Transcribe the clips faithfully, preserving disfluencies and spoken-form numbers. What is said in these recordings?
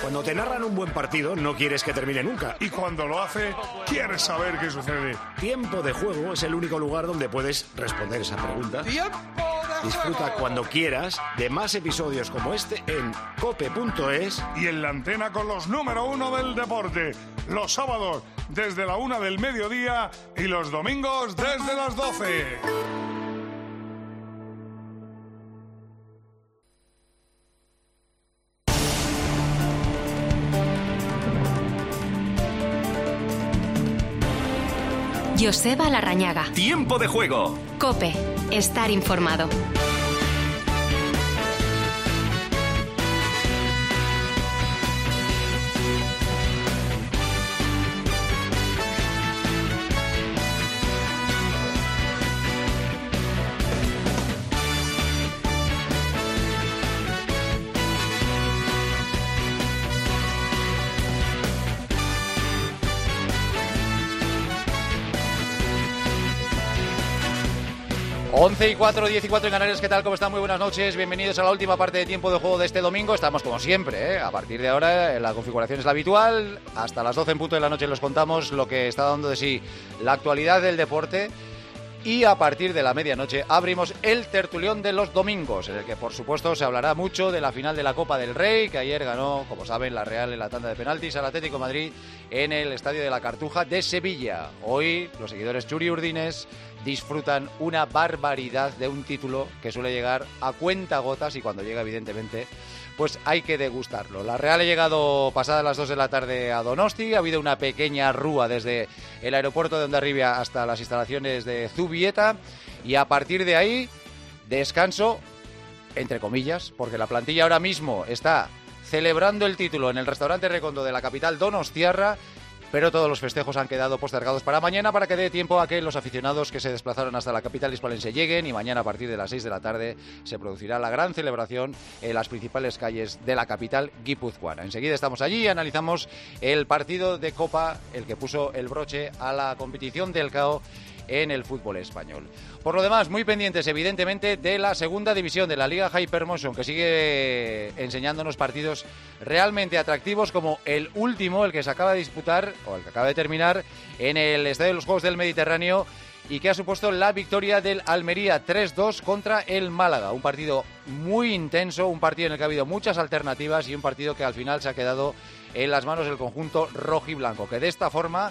Cuando te narran un buen partido, no quieres que termine nunca. Y cuando lo hace, quieres saber qué sucede. Tiempo de Juego es el único lugar donde puedes responder esa pregunta. ¡Tiempo de Disfruta juego! cuando quieras de más episodios como este en cope punto es. Y en la antena con los número uno del deporte. Los sábados desde la una del mediodía y los domingos desde las doce. Joseba Larrañaga. Tiempo de Juego. COPE. Estar informado. once y cuatro, diez y cuatro en Canarias, ¿qué tal? ¿Cómo están? Muy buenas noches, bienvenidos a la última parte de Tiempo de Juego de este domingo. Estamos como siempre, ¿eh? A partir de ahora la configuración es la habitual, hasta las doce en punto de la noche les contamos lo que está dando de sí la actualidad del deporte. Y a partir de la medianoche abrimos el tertulión de los domingos, en el que por supuesto se hablará mucho de la final de la Copa del Rey, que ayer ganó, como saben, la Real en la tanda de penaltis al Atlético de Madrid en el Estadio de la Cartuja de Sevilla. Hoy los seguidores churiurdines disfrutan una barbaridad de un título que suele llegar a cuentagotas y cuando llega evidentemente pues hay que degustarlo. La Real ha llegado pasadas las dos de la tarde a Donosti, ha habido una pequeña rúa desde el aeropuerto de Hondarribia hasta las instalaciones de Zubieta y a partir de ahí, descanso, entre comillas, porque la plantilla ahora mismo está celebrando el título en el restaurante Recondo de la capital donostiarra, pero todos los festejos han quedado postergados para mañana para que dé tiempo a que los aficionados que se desplazaron hasta la capital hispalense lleguen y mañana a partir de las seis de la tarde se producirá la gran celebración en las principales calles de la capital guipuzcoana. Enseguida estamos allí y analizamos el partido de Copa, el que puso el broche a la competición del C A O en el fútbol español. Por lo demás, muy pendientes evidentemente de la segunda división de la Liga Hypermotion, que sigue enseñándonos partidos realmente atractivos como el último, el que se acaba de disputar o el que acaba de terminar en el Estadio de los Juegos del Mediterráneo y que ha supuesto la victoria del Almería tres dos contra el Málaga. Un partido muy intenso, un partido en el que ha habido muchas alternativas y un partido que al final se ha quedado en las manos del conjunto rojiblanco, que de esta forma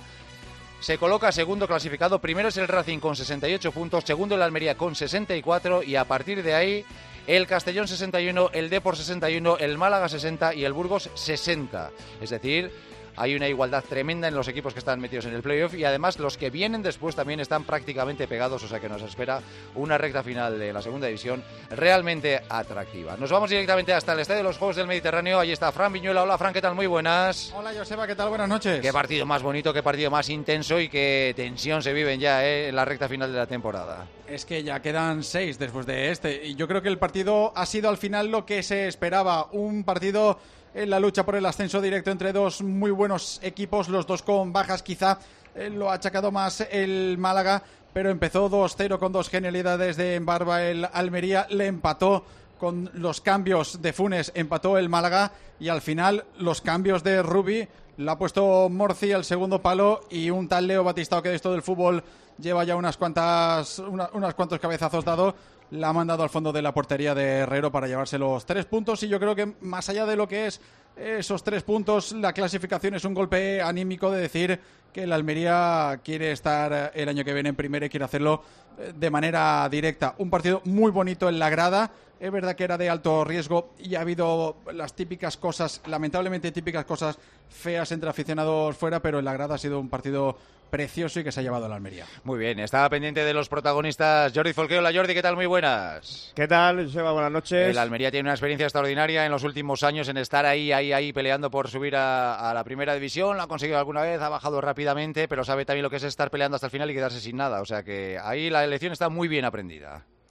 se coloca segundo clasificado. Primero es el Racing con sesenta y ocho puntos, segundo el Almería con sesenta y cuatro y a partir de ahí el Castellón sesenta y uno, el Depor sesenta y uno, el Málaga sesenta y el Burgos sesenta. Es decir, hay una igualdad tremenda en los equipos que están metidos en el playoff y además los que vienen después también están prácticamente pegados, o sea que nos espera una recta final de la segunda división realmente atractiva. Nos vamos directamente hasta el Estadio de los Juegos del Mediterráneo. Allí está Fran Viñuela. Hola Fran, ¿qué tal? Muy buenas. Hola Joseba, ¿qué tal? Buenas noches. Qué partido más bonito, qué partido más intenso y qué tensión se viven ya ¿eh? en la recta final de la temporada. Es que ya quedan seis después de este y yo creo que el partido ha sido al final lo que se esperaba, un partido en la lucha por el ascenso directo entre dos muy buenos equipos, los dos con bajas, quizá eh, lo ha achacado más el Málaga, pero empezó dos cero con dos genialidades de Embarba el Almería, le empató con los cambios de Funes, empató el Málaga y al final los cambios de Rubi la ha puesto Morci al segundo palo y un tal Leo Batistao que de esto del fútbol lleva ya unas cuantas una, unos cuantos cabezazos dado, la ha mandado al fondo de la portería de Herrero para llevarse los tres puntos y yo creo que más allá de lo que es esos tres puntos, la clasificación es un golpe anímico de decir que el Almería quiere estar el año que viene en primera y quiere hacerlo de manera directa. Un partido muy bonito en la grada, es verdad que era de alto riesgo y ha habido las típicas cosas, lamentablemente típicas cosas feas entre aficionados fuera, pero en la grada ha sido un partido precioso y que se ha llevado a la Almería. Muy bien, estaba pendiente de los protagonistas Jordi Folqueo. Hola Jordi, ¿qué tal? Muy buenas. ¿Qué tal, Joseba? Buenas noches. El Almería tiene una experiencia extraordinaria en los últimos años en estar ahí, ahí, ahí peleando por subir a, a la primera división. Lo ha conseguido alguna vez, ha bajado rápidamente, pero sabe también lo que es estar peleando hasta el final y quedarse sin nada. O sea que ahí la elección está muy bien aprendida.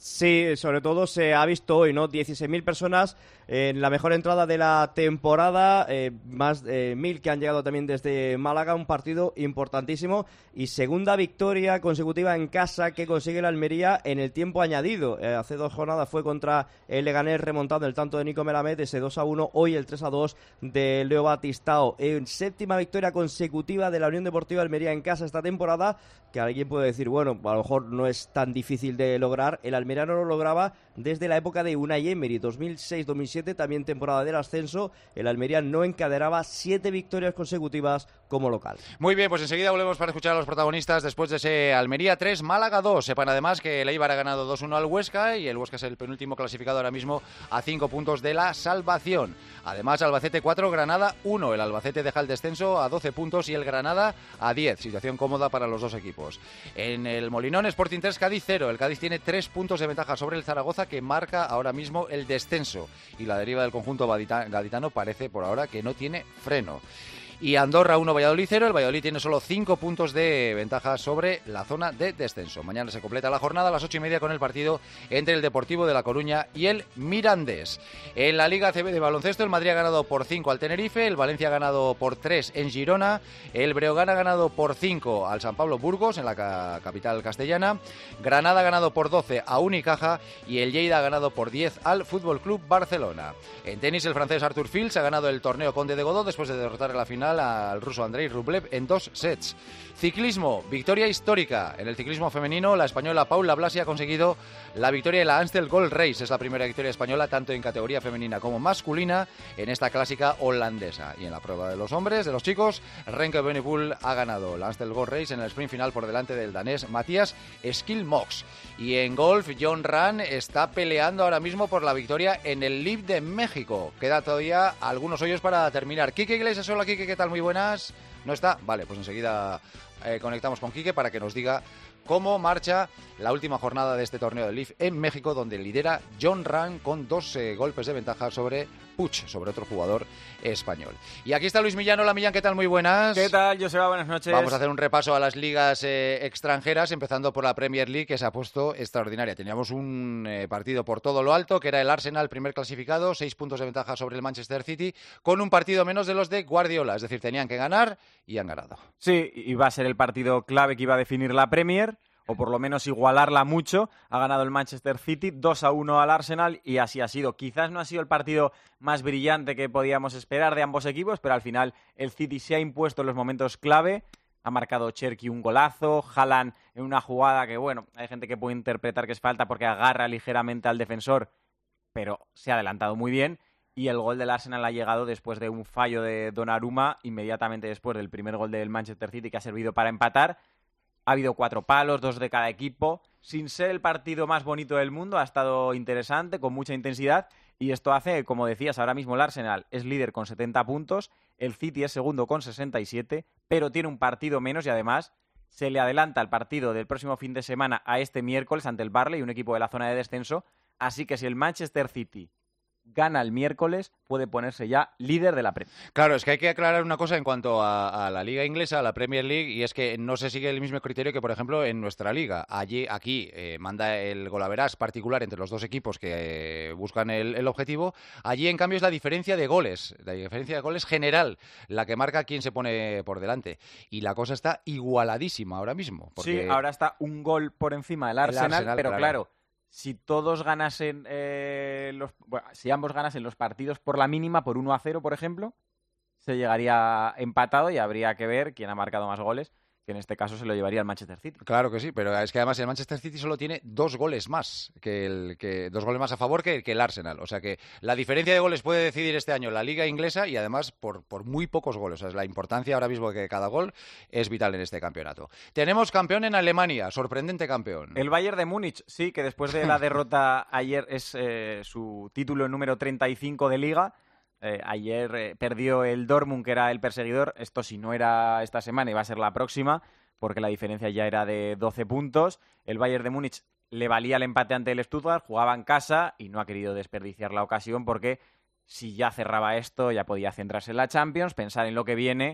Sí, sobre todo se ha visto hoy, ¿no? dieciséis mil personas en la mejor entrada de la temporada, eh, más de eh, mil que han llegado también desde Málaga, un partido importantísimo y segunda victoria consecutiva en casa que consigue la Almería en el tiempo añadido. Eh, hace dos jornadas fue contra el Leganés remontando el tanto de Nico Melamed, ese dos a uno, hoy el tres a dos de Leo Batistao. En séptima victoria consecutiva de la Unión Deportiva Almería en casa esta temporada, que alguien puede decir, bueno, a lo mejor no es tan difícil de lograr. El Almería no lo lograba desde la época de Unai Emery, dos mil seis dos mil siete, también temporada del ascenso. El Almería no encadenaba siete victorias consecutivas como local. Muy bien, pues enseguida volvemos para escuchar a los protagonistas después de ese Almería tres, Málaga dos. Sepan además que el Eibar ha ganado dos uno al Huesca y el Huesca es el penúltimo clasificado ahora mismo a cinco puntos de la salvación. Además, Albacete cuatro, Granada uno. El Albacete deja el descenso a doce puntos y el Granada a diez. Situación cómoda para los dos equipos. En el Molinón, Sporting tres, Cádiz cero. El Cádiz tiene tres puntos de ventaja sobre el Zaragoza, que marca ahora mismo el descenso. Y la deriva del conjunto gaditano parece por ahora que no tiene freno. Y Andorra uno, Valladolid cero. El Valladolid tiene solo cinco puntos de ventaja sobre la zona de descenso. Mañana se completa la jornada a las ocho y media con el partido entre el Deportivo de La Coruña y el Mirandés. En la Liga A C B de baloncesto, el Madrid ha ganado por cinco al Tenerife, el Valencia ha ganado por tres en Girona, el Breogán ha ganado por cinco al San Pablo Burgos en la ca- capital castellana, Granada ha ganado por doce a Unicaja y el Lleida ha ganado por diez al F C Barcelona. En tenis, el francés Arthur Fils ha ganado el torneo Conde de Godó después de derrotar en la final al ruso Andrei Rublev en dos sets. Ciclismo, victoria histórica. En el ciclismo femenino, la española Paula Blasi ha conseguido la victoria en la Amstel Gold Race. Es la primera victoria española tanto en categoría femenina como masculina en esta clásica holandesa. Y en la prueba de los hombres, de los chicos, Renke Evenepoel ha ganado la Amstel Gold Race en el sprint final por delante del danés Matías Skilmox. Y en golf, John Ram está peleando ahora mismo por la victoria en el L I V de México. Queda todavía algunos hoyos para terminar. Quique Iglesias, hola Quique, ¿qué tal? Muy buenas. ¿No está? Vale, pues enseguida eh, conectamos con Quique para que nos diga cómo marcha la última jornada de este torneo del L I V en México, donde lidera John Ram con dos eh, golpes de ventaja sobre Puig, sobre otro jugador español. Y aquí está Luis Millán. Hola Millán, ¿qué tal? Muy buenas. ¿Qué tal, Joseba? Buenas noches. Vamos a hacer un repaso a las ligas eh, extranjeras, empezando por la Premier League, que se ha puesto extraordinaria. Teníamos un eh, partido por todo lo alto, que era el Arsenal, primer clasificado, seis puntos de ventaja sobre el Manchester City, con un partido menos de los de Guardiola, es decir, tenían que ganar y han ganado. Sí, iba a ser el partido clave que iba a definir la Premier, o por lo menos igualarla mucho. Ha ganado el Manchester City dos a uno al Arsenal y así ha sido. Quizás no ha sido el partido más brillante que podíamos esperar de ambos equipos, pero al final el City se ha impuesto en los momentos clave. Ha marcado Cherki un golazo, Haaland en una jugada que, bueno, hay gente que puede interpretar que es falta porque agarra ligeramente al defensor, pero se ha adelantado muy bien. Y el gol del Arsenal ha llegado después de un fallo de Donnarumma, inmediatamente después del primer gol del Manchester City, que ha servido para empatar. Ha habido cuatro palos, dos de cada equipo. Sin ser el partido más bonito del mundo, ha estado interesante, con mucha intensidad. Y esto hace, como decías, ahora mismo el Arsenal es líder con setenta puntos, el City es segundo con sesenta y siete, pero tiene un partido menos y además se le adelanta el partido del próximo fin de semana a este miércoles ante el Burnley, un equipo de la zona de descenso. Así que si el Manchester City gana el miércoles, puede ponerse ya líder de la Premier. Claro, es que hay que aclarar una cosa en cuanto a, a la Liga Inglesa, a la Premier League, y es que no se sigue el mismo criterio que, por ejemplo, en nuestra Liga. Allí, aquí, eh, manda el golaveras particular entre los dos equipos que eh, buscan el, el objetivo. Allí, en cambio, es la diferencia de goles, la diferencia de goles general, la que marca quién se pone por delante. Y la cosa está igualadísima ahora mismo. Porque Sí, ahora está un gol por encima del Arsenal, el Arsenal, pero claro. claro, si todos ganasen, eh, los, bueno, si ambos ganasen los partidos por la mínima, por uno a cero, por ejemplo, se llegaría empatado y habría que ver quién ha marcado más goles, que en este caso se lo llevaría el Manchester City. Claro que sí, pero es que además el Manchester City solo tiene dos goles más que el que dos goles más a favor que, que el Arsenal. O sea que la diferencia de goles puede decidir este año la Liga Inglesa y además por, por muy pocos goles. O sea, la importancia ahora mismo de cada gol es vital en este campeonato. Tenemos campeón en Alemania, sorprendente campeón. El Bayern de Múnich, sí, que después de la derrota ayer es eh, su título número treinta y cinco de Liga. Eh, ayer eh, perdió el Dortmund, que era el perseguidor. Esto si no era esta semana iba a ser la próxima, porque la diferencia ya era de doce puntos. El Bayern de Múnich le valía el empate ante el Stuttgart, jugaba en casa y no ha querido desperdiciar la ocasión porque si ya cerraba esto ya podía centrarse en la Champions, pensar en lo que viene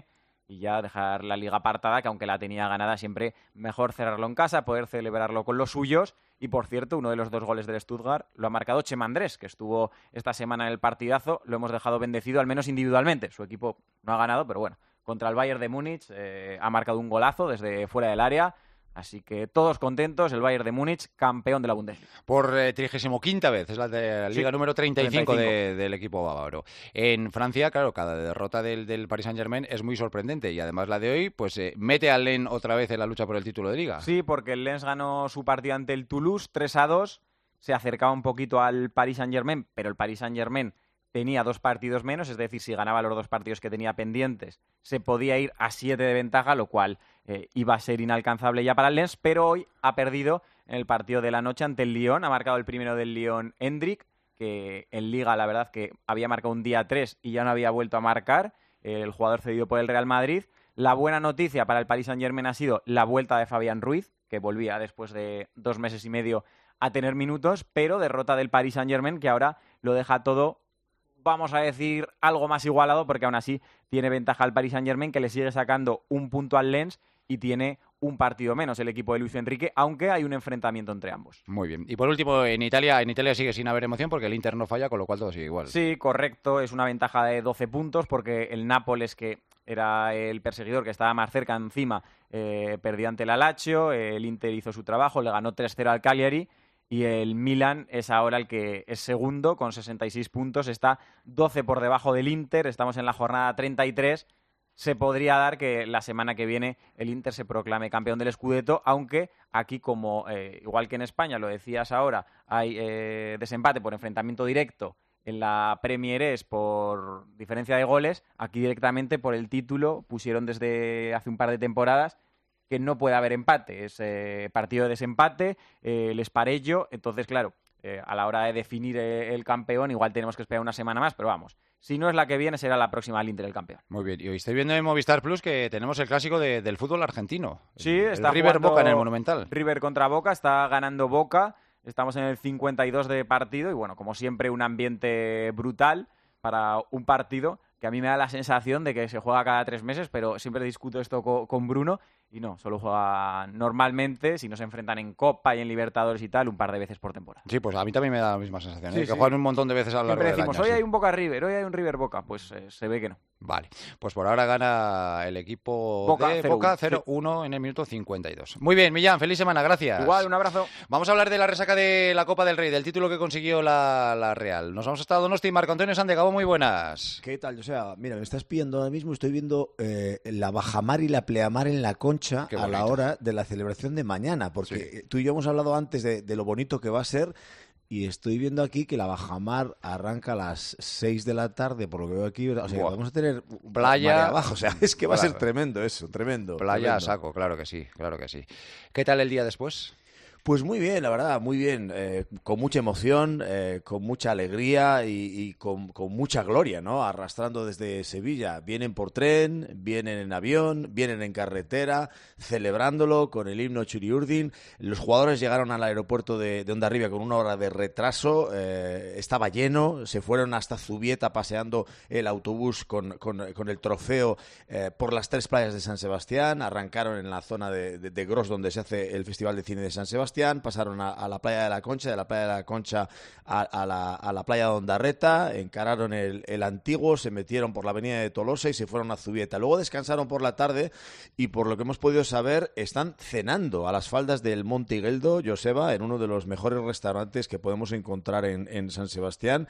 y ya dejar la liga apartada, que aunque la tenía ganada, siempre mejor cerrarlo en casa, poder celebrarlo con los suyos. Y por cierto, uno de los dos goles del Stuttgart lo ha marcado Chema Andrés, que estuvo esta semana en el partidazo. Lo hemos dejado bendecido, al menos individualmente. Su equipo no ha ganado, pero bueno, contra el Bayern de Múnich eh, ha marcado un golazo desde fuera del área. Así que todos contentos, el Bayern de Múnich, campeón de la Bundesliga. Por eh, trigésimo quinta vez, es la de la Liga Sí, número treinta y cinco, treinta y cinco. de, del equipo bávaro. En Francia, claro, cada derrota del, del Paris Saint-Germain es muy sorprendente y además la de hoy, pues eh, mete al Lens otra vez en la lucha por el título de Liga. Sí, porque el Lens ganó su partido ante el Toulouse tres a dos, se acercaba un poquito al Paris Saint-Germain, pero el Paris Saint-Germain tenía dos partidos menos, es decir, si ganaba los dos partidos que tenía pendientes, se podía ir a siete de ventaja, lo cual eh, iba a ser inalcanzable ya para el Lens, pero hoy ha perdido en el partido de la noche ante el Lyon, ha marcado el primero del Lyon Hendrik, que en Liga la verdad que había marcado un día tres y ya no había vuelto a marcar, el jugador cedido por el Real Madrid. La buena noticia para el Paris Saint-Germain ha sido la vuelta de Fabián Ruiz, que volvía después de dos meses y medio a tener minutos, pero derrota del Paris Saint-Germain que ahora lo deja todo, vamos a decir, algo más igualado, porque aún así tiene ventaja al Paris Saint-Germain, que le sigue sacando un punto al Lens y tiene un partido menos el equipo de Luis Enrique, aunque hay un enfrentamiento entre ambos. Muy bien. Y por último, en Italia, en Italia sigue sin haber emoción porque el Inter no falla, con lo cual todo sigue igual. Sí, correcto, es una ventaja de doce puntos porque el Nápoles, que era el perseguidor que estaba más cerca encima, eh, perdió ante el Lazio, el Inter hizo su trabajo, le ganó tres cero al Cagliari. Y el Milan es ahora el que es segundo con sesenta y seis puntos, está doce por debajo del Inter, estamos en la jornada treinta y tres. Se podría dar que la semana que viene el Inter se proclame campeón del Scudetto, aunque aquí, como eh, igual que en España, lo decías ahora, hay eh, desempate por enfrentamiento directo. En la Premier es por diferencia de goles, aquí directamente por el título pusieron desde hace un par de temporadas que no puede haber empate, es eh, partido de desempate, eh, el Esparello, entonces claro, eh, a la hora de definir eh, el campeón igual tenemos que esperar una semana más, pero vamos, si no es la que viene será la próxima al Inter el campeón. Muy bien, y hoy estoy viendo en Movistar Plus que tenemos el clásico de, del fútbol argentino. Sí, el, está el River jugando Boca en el Monumental. River contra Boca, está ganando Boca, estamos en el cincuenta y dos de partido y bueno, como siempre un ambiente brutal para un partido que a mí me da la sensación de que se juega cada tres meses, pero siempre discuto esto co- con Bruno y no, solo juega normalmente, si no se enfrentan en Copa y en Libertadores y tal, un par de veces por temporada. Sí, pues a mí también me da la misma sensación, ¿eh? Sí, que sí. juegan un montón de veces a lo largo Siempre del decimos, año. hoy sí. hay un Boca River, hoy hay un River Boca, pues eh, se ve que no. Vale, pues por ahora gana el equipo Boca, de cero uno, Boca cero uno en el minuto cincuenta y dos. Muy bien, Millán, feliz semana, gracias. Igual, un abrazo. Vamos a hablar de la resaca de la Copa del Rey, del título que consiguió la, la Real. Nos vamos hasta Donosti y Marco Antonio Sandegabo, muy buenas. ¿Qué tal? O sea, mira, me estás pillando ahora mismo, estoy viendo eh, la bajamar y la pleamar en la Concha Qué a la bonito. hora de la celebración de mañana, porque Sí. tú y yo hemos hablado antes de, de lo bonito que va a ser. Y estoy viendo aquí que la bajamar arranca a las seis de la tarde, por lo que veo aquí. O sea, Buah. vamos a tener Playa. marea abajo. O sea, es que va a ser Claro. tremendo eso, tremendo. Playa a tremendo. saco, claro que sí, claro que sí. ¿Qué tal el día después? Pues muy bien, la verdad, muy bien. Eh, con mucha emoción, eh, con mucha alegría y, y con, con mucha gloria, ¿no? Arrastrando desde Sevilla. Vienen por tren, vienen en avión, vienen en carretera, celebrándolo con el himno Churiurdin. Los jugadores llegaron al aeropuerto de, de Hondarribia con una hora de retraso. Eh, estaba lleno, se fueron hasta Zubieta paseando el autobús con, con, con el trofeo eh, por las tres playas de San Sebastián. Arrancaron en la zona de, de, de Gros, donde se hace el Festival de Cine de San Sebastián. Pasaron a, a la playa de la Concha, de la playa de la Concha a, a, la, a la playa de Ondarreta, encararon el, el Antiguo, se metieron por la avenida de Tolosa y se fueron a Zubieta. Luego descansaron por la tarde y por lo que hemos podido saber están cenando a las faldas del Monte Igueldo, Joseba, en uno de los mejores restaurantes que podemos encontrar en, en San Sebastián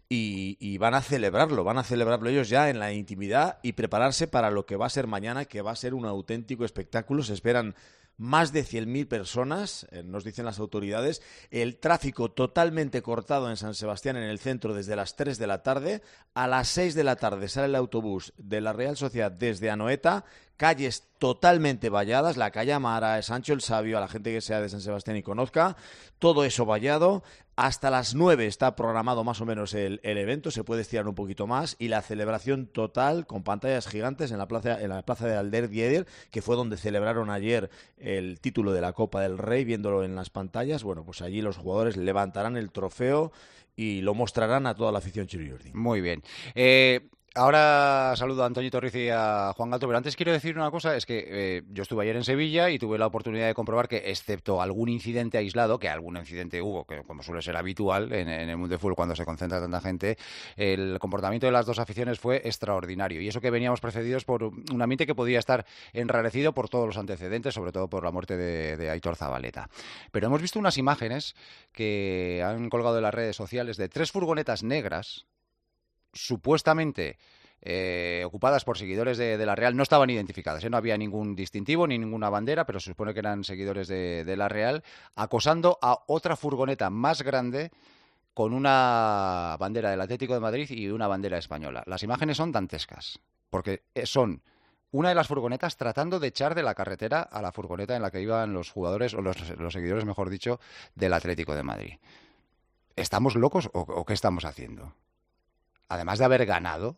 y, y van a celebrarlo, van a celebrarlo ellos ya en la intimidad y prepararse para lo que va a ser mañana, que va a ser un auténtico espectáculo. Se esperan más de cien mil personas, eh, nos dicen las autoridades. El tráfico totalmente cortado en San Sebastián, en el centro, desde las tres de la tarde. A las seis de la tarde sale el autobús de la Real Sociedad desde Anoeta. Calles totalmente valladas, la calle Amara, Sancho el Sabio, a la gente que sea de San Sebastián y conozca, todo eso vallado. Hasta las nueve está programado más o menos el, el evento, se puede estirar un poquito más, y la celebración total con pantallas gigantes en la plaza, en la plaza de Alder Dieder, que fue donde celebraron ayer el título de la Copa del Rey, viéndolo en las pantallas. Bueno, pues allí los jugadores levantarán el trofeo y lo mostrarán a toda la afición chiriurdi. Muy bien. Eh... Ahora saludo a Antoñito Ruiz y a Juan Gato, pero antes quiero decir una cosa, es que eh, yo estuve ayer en Sevilla y tuve la oportunidad de comprobar que, excepto algún incidente aislado, que algún incidente hubo, que como suele ser habitual en, en el mundo del fútbol cuando se concentra tanta gente, el comportamiento de las dos aficiones fue extraordinario. Y eso que veníamos precedidos por un ambiente que podía estar enrarecido por todos los antecedentes, sobre todo por la muerte de, de Aitor Zabaleta. Pero hemos visto unas imágenes que han colgado en las redes sociales de tres furgonetas negras, supuestamente eh, ocupadas por seguidores de, de la Real. No estaban identificadas, ¿eh? No había ningún distintivo ni ninguna bandera, pero se supone que eran seguidores de, de la Real, acosando a otra furgoneta más grande con una bandera del Atlético de Madrid y una bandera española. Las imágenes son dantescas, porque son una de las furgonetas tratando de echar de la carretera a la furgoneta en la que iban los jugadores, o los, los seguidores, mejor dicho, del Atlético de Madrid. ¿Estamos locos o, o qué estamos haciendo? Además de haber ganado,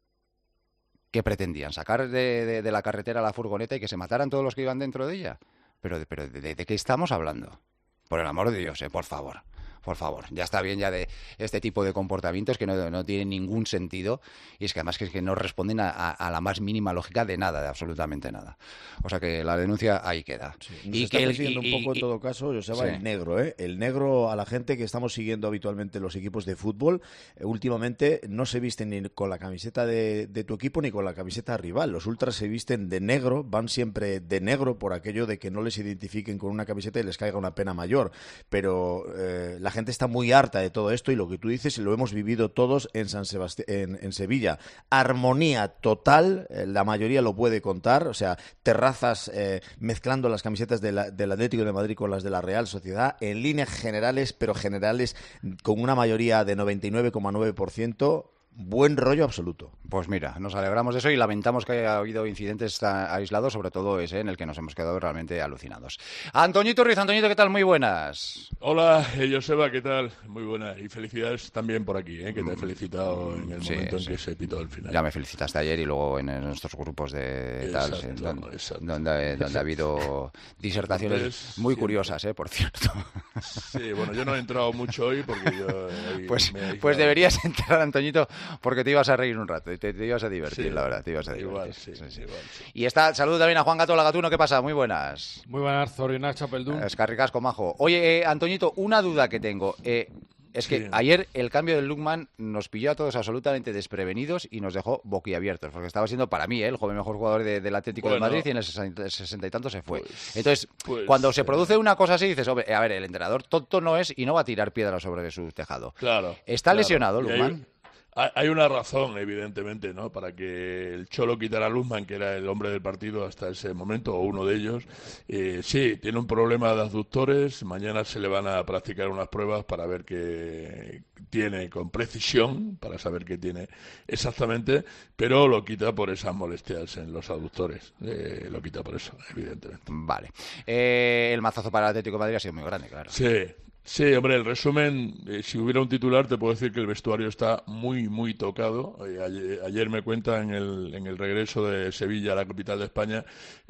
¿qué pretendían? ¿Sacar de, de, de la carretera la furgoneta y que se mataran todos los que iban dentro de ella? Pero, pero ¿de, de qué estamos hablando? Por el amor de Dios, eh, por favor. Por favor, ya está bien ya de este tipo de comportamientos que no, no tienen ningún sentido, y es que además que, es que no responden a, a, a la más mínima lógica de nada, de absolutamente nada. O sea que la denuncia ahí queda. Sí, nos y está que persiguiendo y, un poco y, en todo caso, Joseba, sí. el negro, ¿eh? El negro a la gente que estamos siguiendo habitualmente los equipos de fútbol, eh, últimamente no se visten ni con la camiseta de, de tu equipo ni con la camiseta rival. Los ultras se visten de negro, van siempre de negro por aquello de que no les identifiquen con una camiseta y les caiga una pena mayor. Pero eh, la gente está muy harta de todo esto, y lo que tú dices, y lo hemos vivido todos en San Sebastián, en, en Sevilla. Armonía total, eh, la mayoría lo puede contar, o sea, terrazas eh, mezclando las camisetas de la, del Atlético de Madrid con las de la Real Sociedad, en líneas generales, pero generales con una mayoría de noventa y nueve coma nueve por ciento. Buen rollo absoluto. Pues mira, nos alegramos de eso y lamentamos que haya habido incidentes aislados, sobre todo ese en el que nos hemos quedado realmente alucinados. Antoñito Ruiz, Antoñito, ¿qué tal? Muy buenas. Hola, eh, Joseba, ¿qué tal? Muy buenas. Y felicidades también por aquí, eh, que te he felicitado en el sí, momento sí. en que se pitó el final. Ya me felicitaste ayer y luego en, en nuestros grupos de exacto, tal, sí, donde, exacto, donde, exacto. donde ha habido disertaciones Entonces, muy siempre. curiosas, eh, por cierto. Sí, bueno, yo no he entrado mucho hoy porque yo... Hoy pues me he pues aislado. deberías entrar, Antoñito, porque te ibas a reír un rato, te, te ibas a divertir, Sí, la verdad, te ibas a divertir. igual, sí, Sí, sí. igual, sí. Y está, saludo también a Juan Gato Lagatuno, ¿qué pasa? Muy buenas. Muy buenas, Zorionar Chapeldún. Escarricasco, majo. Oye, eh, Antoñito, una duda que tengo. Eh, es que Sí. ayer el cambio del Lookman nos pilló a todos absolutamente desprevenidos y nos dejó boquiabiertos, porque estaba siendo para mí eh, el joven mejor jugador de, del Atlético Bueno, de Madrid y en el sesenta, sesenta y tanto se fue. Pues, Entonces, pues, cuando se eh, produce una cosa así, dices, "Hombre, a ver, el entrenador tonto no es y no va a tirar piedras sobre su tejado". Claro. ¿Está claro. lesionado, Y hay- Lookman? Hay hay una razón, evidentemente, ¿no? Para que el Cholo quitara a Luzman, que era el hombre del partido hasta ese momento, o uno de ellos. Eh, sí, tiene un problema de abductores. Mañana se le van a practicar unas pruebas para ver qué tiene con precisión, para saber qué tiene exactamente, pero lo quita por esas molestias en los abductores. Eh, lo quita por eso, evidentemente. Vale. Eh, el mazazo para el Atlético de Madrid ha sido muy grande, claro. Sí. Sí, hombre, el resumen, eh, si hubiera un titular, te puedo decir que el vestuario está muy, muy tocado. Eh, ayer, ayer me cuenta en el, en el regreso de Sevilla a la capital de España,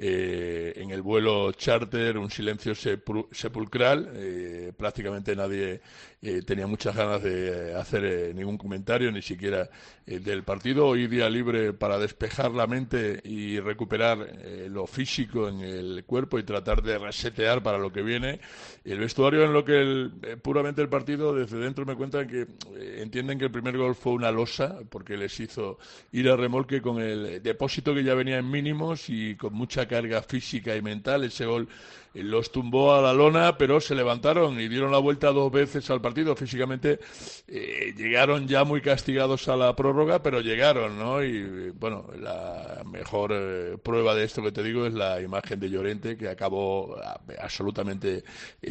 eh, en el vuelo charter, un silencio sepul- sepulcral. Eh, prácticamente nadie eh, tenía muchas ganas de hacer eh, ningún comentario, ni siquiera eh, del partido. Hoy día libre para despejar la mente y recuperar eh, lo físico en el cuerpo y tratar de resetear para lo que viene. El vestuario en lo que el Eh, puramente el partido, desde dentro me cuentan que eh, entienden que el primer gol fue una losa porque les hizo ir a remolque con el depósito que ya venía en mínimos y con mucha carga física y mental. Ese gol eh, los tumbó a la lona, pero se levantaron y dieron la vuelta dos veces al partido. Físicamente eh, llegaron ya muy castigados a la prórroga, pero llegaron, ¿no? Y bueno, la mejor eh, prueba de esto que te digo es la imagen de Llorente, que acabó a, absolutamente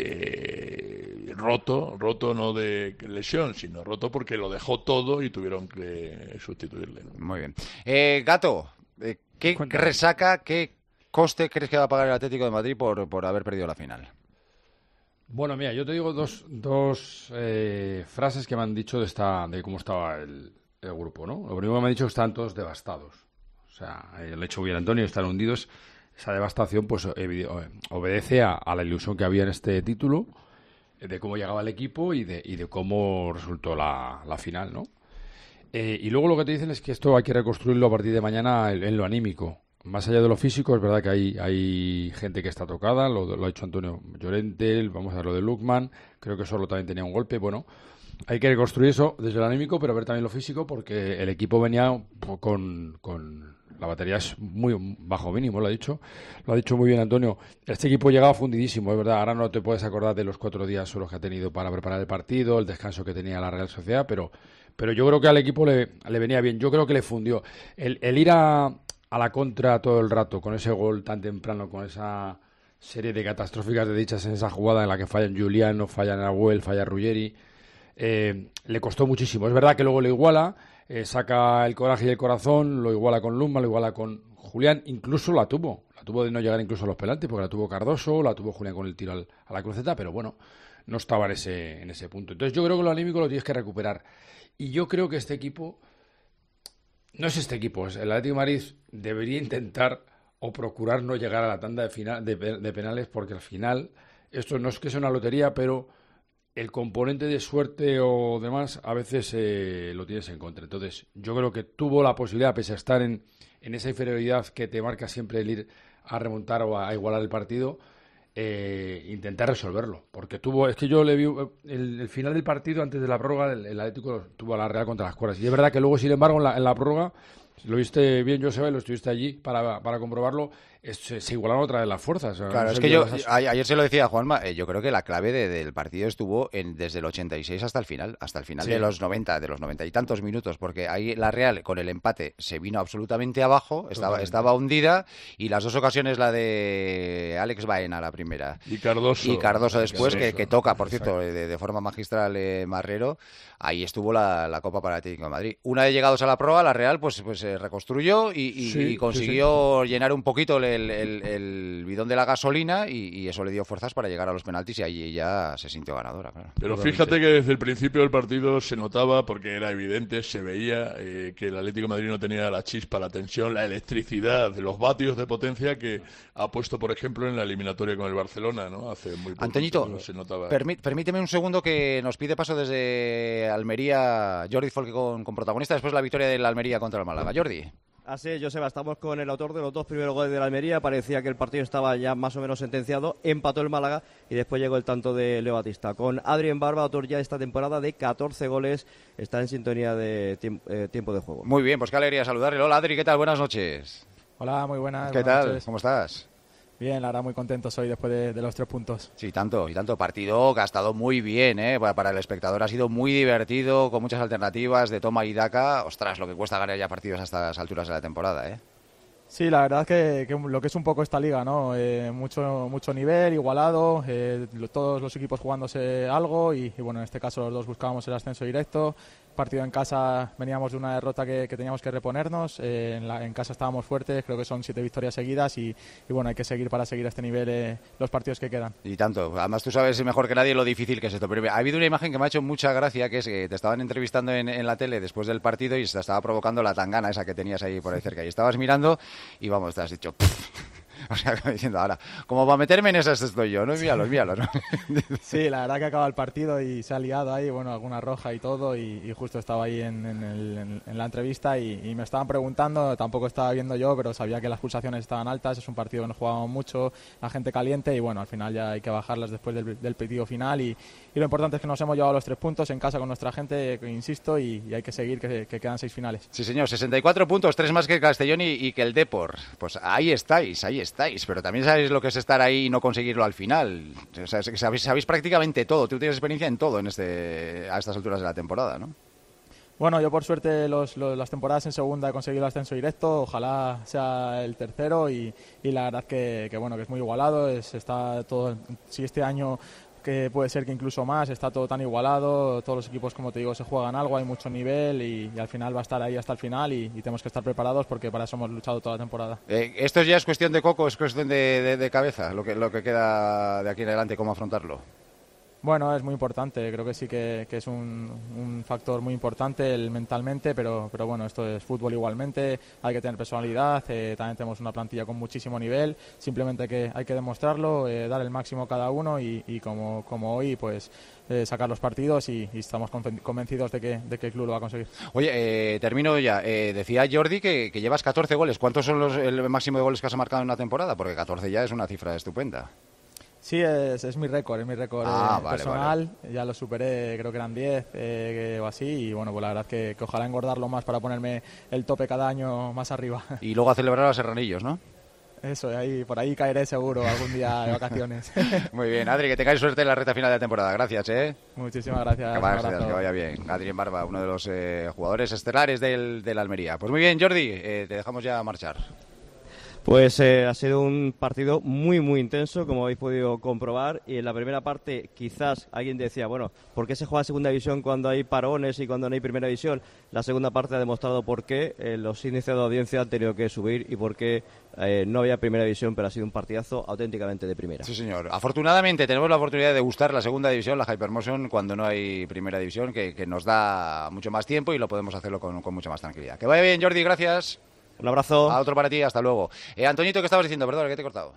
eh, roto, roto no de lesión, sino roto porque lo dejó todo y tuvieron que sustituirle. Muy bien. Eh, Gato, eh, ¿qué Cuéntame. resaca, qué coste crees que va a pagar el Atlético de Madrid por, por haber perdido la final? Bueno, mira, yo te digo dos, dos eh, frases que me han dicho de, esta, de cómo estaba el, el grupo, ¿no? Lo primero que me han dicho es que están todos devastados. O sea, el hecho bien Antonio, están hundidos. Esa devastación pues evi- obedece a, a la ilusión que había en este título, de cómo llegaba el equipo y de, y de cómo resultó la, la final, ¿no? Eh, y luego lo que te dicen es que esto hay que reconstruirlo a partir de mañana en, en lo anímico. Más allá de lo físico, es verdad que hay, hay gente que está tocada, lo, lo ha hecho Antonio Llorente, vamos a ver lo de Lukman, creo que solo también tenía un golpe, bueno, hay que reconstruir eso desde lo anímico, pero ver también lo físico, porque el equipo venía con, con la batería es muy bajo mínimo, lo ha dicho, lo ha dicho muy bien Antonio. Este equipo llegaba fundidísimo, es verdad, ahora no te puedes acordar de los cuatro días solos que ha tenido para preparar el partido, el descanso que tenía la Real Sociedad, pero, pero yo creo que al equipo le, le venía bien, yo creo que le fundió. El, el ir a, a la contra todo el rato, con ese gol tan temprano, con esa serie de catastróficas de dichas en esa jugada en la que fallan Julián, no fallan Nahuel, falla Ruggeri, eh, le costó muchísimo. Es verdad que luego le iguala, eh, saca el coraje y el corazón, lo iguala con Luma, lo iguala con Julián, incluso la tuvo, la tuvo de no llegar incluso a los penaltis, porque la tuvo Cardoso, la tuvo Julián con el tiro al, a la cruceta, pero bueno, no estaba en ese, en ese punto. Entonces yo creo que lo anímico lo tienes que recuperar. Y yo creo que este equipo, no es este equipo, es el Atlético de Madrid debería intentar o procurar no llegar a la tanda de, final, de, de penales, porque al final, esto no es que sea una lotería, pero el componente de suerte o demás a veces eh, lo tienes en contra. Entonces, yo creo que tuvo la posibilidad, pese a estar en, en esa inferioridad que te marca siempre el ir a remontar o a, a igualar el partido, eh, intentar resolverlo. Porque tuvo, es que yo le vi el, el final del partido, antes de la prórroga, el, el Atlético tuvo a la Real contra las cuerdas. Y es verdad que luego, sin embargo, en la, en la prórroga, lo viste bien, Joseba, y lo estuviste allí para, para comprobarlo, es, se, se igualaron otra vez las fuerzas. Claro, no es sé que yo, esas... ayer se lo decía a Juanma, eh, yo creo que la clave de, del partido estuvo en, desde el ochenta y seis hasta el final, hasta el final sí. de los noventa, de los noventa y tantos minutos, porque ahí la Real, con el empate, se vino absolutamente abajo, estaba, estaba hundida, y las dos ocasiones, la de Alex Baena, la primera, y Cardoso, y Cardoso después, Cardoso. Que, que toca, por cierto, de, de forma magistral eh, Marrero, ahí estuvo la, la Copa para el Atlético de Madrid. Una vez llegados a la prueba, la Real pues, pues se reconstruyó y, y, sí, y consiguió sí, sí. llenar un poquito el, el, el, el bidón de la gasolina y, y eso le dio fuerzas para llegar a los penaltis y ahí ya se sintió ganadora. Claro. Pero fíjate que desde el principio del partido se notaba, porque era evidente, se veía eh, que el Atlético de Madrid no tenía la chispa, la tensión, la electricidad, los vatios de potencia que ha puesto, por ejemplo, en la eliminatoria con el Barcelona, ¿no? Hace muy poco Antoñito, se notaba. Permí, permíteme un segundo que nos pide paso desde Almería Jordi Folque con, con protagonista después de la victoria de la Almería contra el Málaga. Jordi. Así es, Joseba, estamos con el autor de los dos primeros goles de la Almería. Parecía que el partido estaba ya más o menos sentenciado. Empató el Málaga y después llegó el tanto de Leo Batista. Con Adrien Barba, autor ya esta temporada de catorce goles, está en sintonía de tiemp eh, tiempo de juego. Muy bien, pues qué alegría saludarle. Hola, Adri, ¿qué tal? Buenas noches. Hola, muy buenas. ¿Qué buenas tal? Noches. ¿Cómo estás? Bien, la verdad muy contento soy después de, de los tres puntos. Sí, tanto, y tanto partido que ha estado muy bien, ¿eh? Para, para el espectador ha sido muy divertido, con muchas alternativas de toma y daca. Ostras, lo que cuesta ganar ya partidos a estas alturas de la temporada, ¿eh? Sí, la verdad es que, que lo que es un poco esta liga, ¿no? Eh, mucho mucho nivel, igualado, eh, todos los equipos jugándose algo y, y bueno, en este caso los dos buscábamos el ascenso directo. Partido en casa, veníamos de una derrota que, que teníamos que reponernos, eh, en, la, en casa estábamos fuertes, creo que son siete victorias seguidas y, y bueno, hay que seguir para seguir a este nivel eh, los partidos que quedan. Y tanto, además tú sabes mejor que nadie lo difícil que es esto, pero ha habido una imagen que me ha hecho mucha gracia, que es que te estaban entrevistando en, en la tele después del partido y se te estaba provocando la tangana esa que tenías ahí por ahí cerca y estabas mirando y vamos, te has dicho... O sea, diciendo ahora, como para meterme en esas estoy yo, ¿no? Míralos, míralos, ¿no? Sí, la verdad que acaba el partido y se ha liado ahí, bueno, alguna roja y todo, y, y justo estaba ahí en, en, el, en, en la entrevista y, y me estaban preguntando, tampoco estaba viendo yo, pero sabía que las pulsaciones estaban altas, es un partido que nos jugábamos mucho, la gente caliente y bueno, al final ya hay que bajarlas después del, del partido final y, y lo importante es que nos hemos llevado los tres puntos en casa con nuestra gente, insisto, y, y hay que seguir, que, que quedan seis finales. Sí, señor, sesenta y cuatro puntos, tres más que el Castellón y, y que el Depor. Pues ahí estáis, ahí estáis. Estáis, pero también sabéis lo que es estar ahí y no conseguirlo al final. O sea, sabéis, sabéis prácticamente todo. Tú tienes experiencia en todo en este, a estas alturas de la temporada, ¿no? Bueno, yo por suerte los, los, las temporadas en segunda he conseguido el ascenso directo. Ojalá sea el tercero y, y la verdad que, que bueno que es muy igualado. Es, está todo. Si este año que puede ser que incluso más, está todo tan igualado, todos los equipos, como te digo, se juegan algo, hay mucho nivel y, y al final va a estar ahí hasta el final y, y tenemos que estar preparados porque para eso hemos luchado toda la temporada. Eh, ¿Esto ya es cuestión de coco, es cuestión de, de, de cabeza, lo que, lo que queda de aquí en adelante, cómo afrontarlo? Bueno, es muy importante, creo que sí que, que es un, un factor muy importante el mentalmente, pero, pero bueno, esto es fútbol igualmente, hay que tener personalidad, eh, también tenemos una plantilla con muchísimo nivel, simplemente que hay que demostrarlo, eh, dar el máximo cada uno y, y como, como hoy, pues eh, sacar los partidos y, y estamos convencidos de que, de que el club lo va a conseguir. Oye, eh, termino ya, eh, decía Jordi que, que llevas catorce goles, ¿cuántos son los, el máximo de goles que has marcado en una temporada? Porque catorce ya es una cifra estupenda. Sí, es, es mi récord, es mi récord ah, eh, vale, personal, vale. Ya lo superé, creo que eran diez eh, o así, y bueno, pues la verdad que, que ojalá engordarlo más para ponerme el tope cada año más arriba. Y luego a celebrar los serranillos, ¿no? Eso, ahí, por ahí caeré seguro algún día de vacaciones. Muy bien, Adri, que tengáis suerte en la recta final de la temporada, gracias, ¿eh? Muchísimas gracias. Que vaya, que vaya bien. Adri en Barba, uno de los eh, jugadores estelares del, del Almería. Pues muy bien, Jordi, eh, te dejamos ya marchar. Pues eh, ha sido un partido muy, muy intenso, como habéis podido comprobar. Y en la primera parte, quizás alguien decía, bueno, ¿por qué se juega segunda división cuando hay parones y cuando no hay primera división? La segunda parte ha demostrado por qué eh, los índices de audiencia han tenido que subir y por qué eh, no había primera división, pero ha sido un partidazo auténticamente de primera. Sí, señor. Afortunadamente tenemos la oportunidad de gustar la segunda división, la Hypermotion, cuando no hay primera división, que, que nos da mucho más tiempo y lo podemos hacerlo con, con mucha más tranquilidad. Que vaya bien, Jordi, gracias. Un abrazo. A otro para ti, hasta luego. Eh, Antoñito, ¿qué estabas diciendo? Perdón, que te he cortado.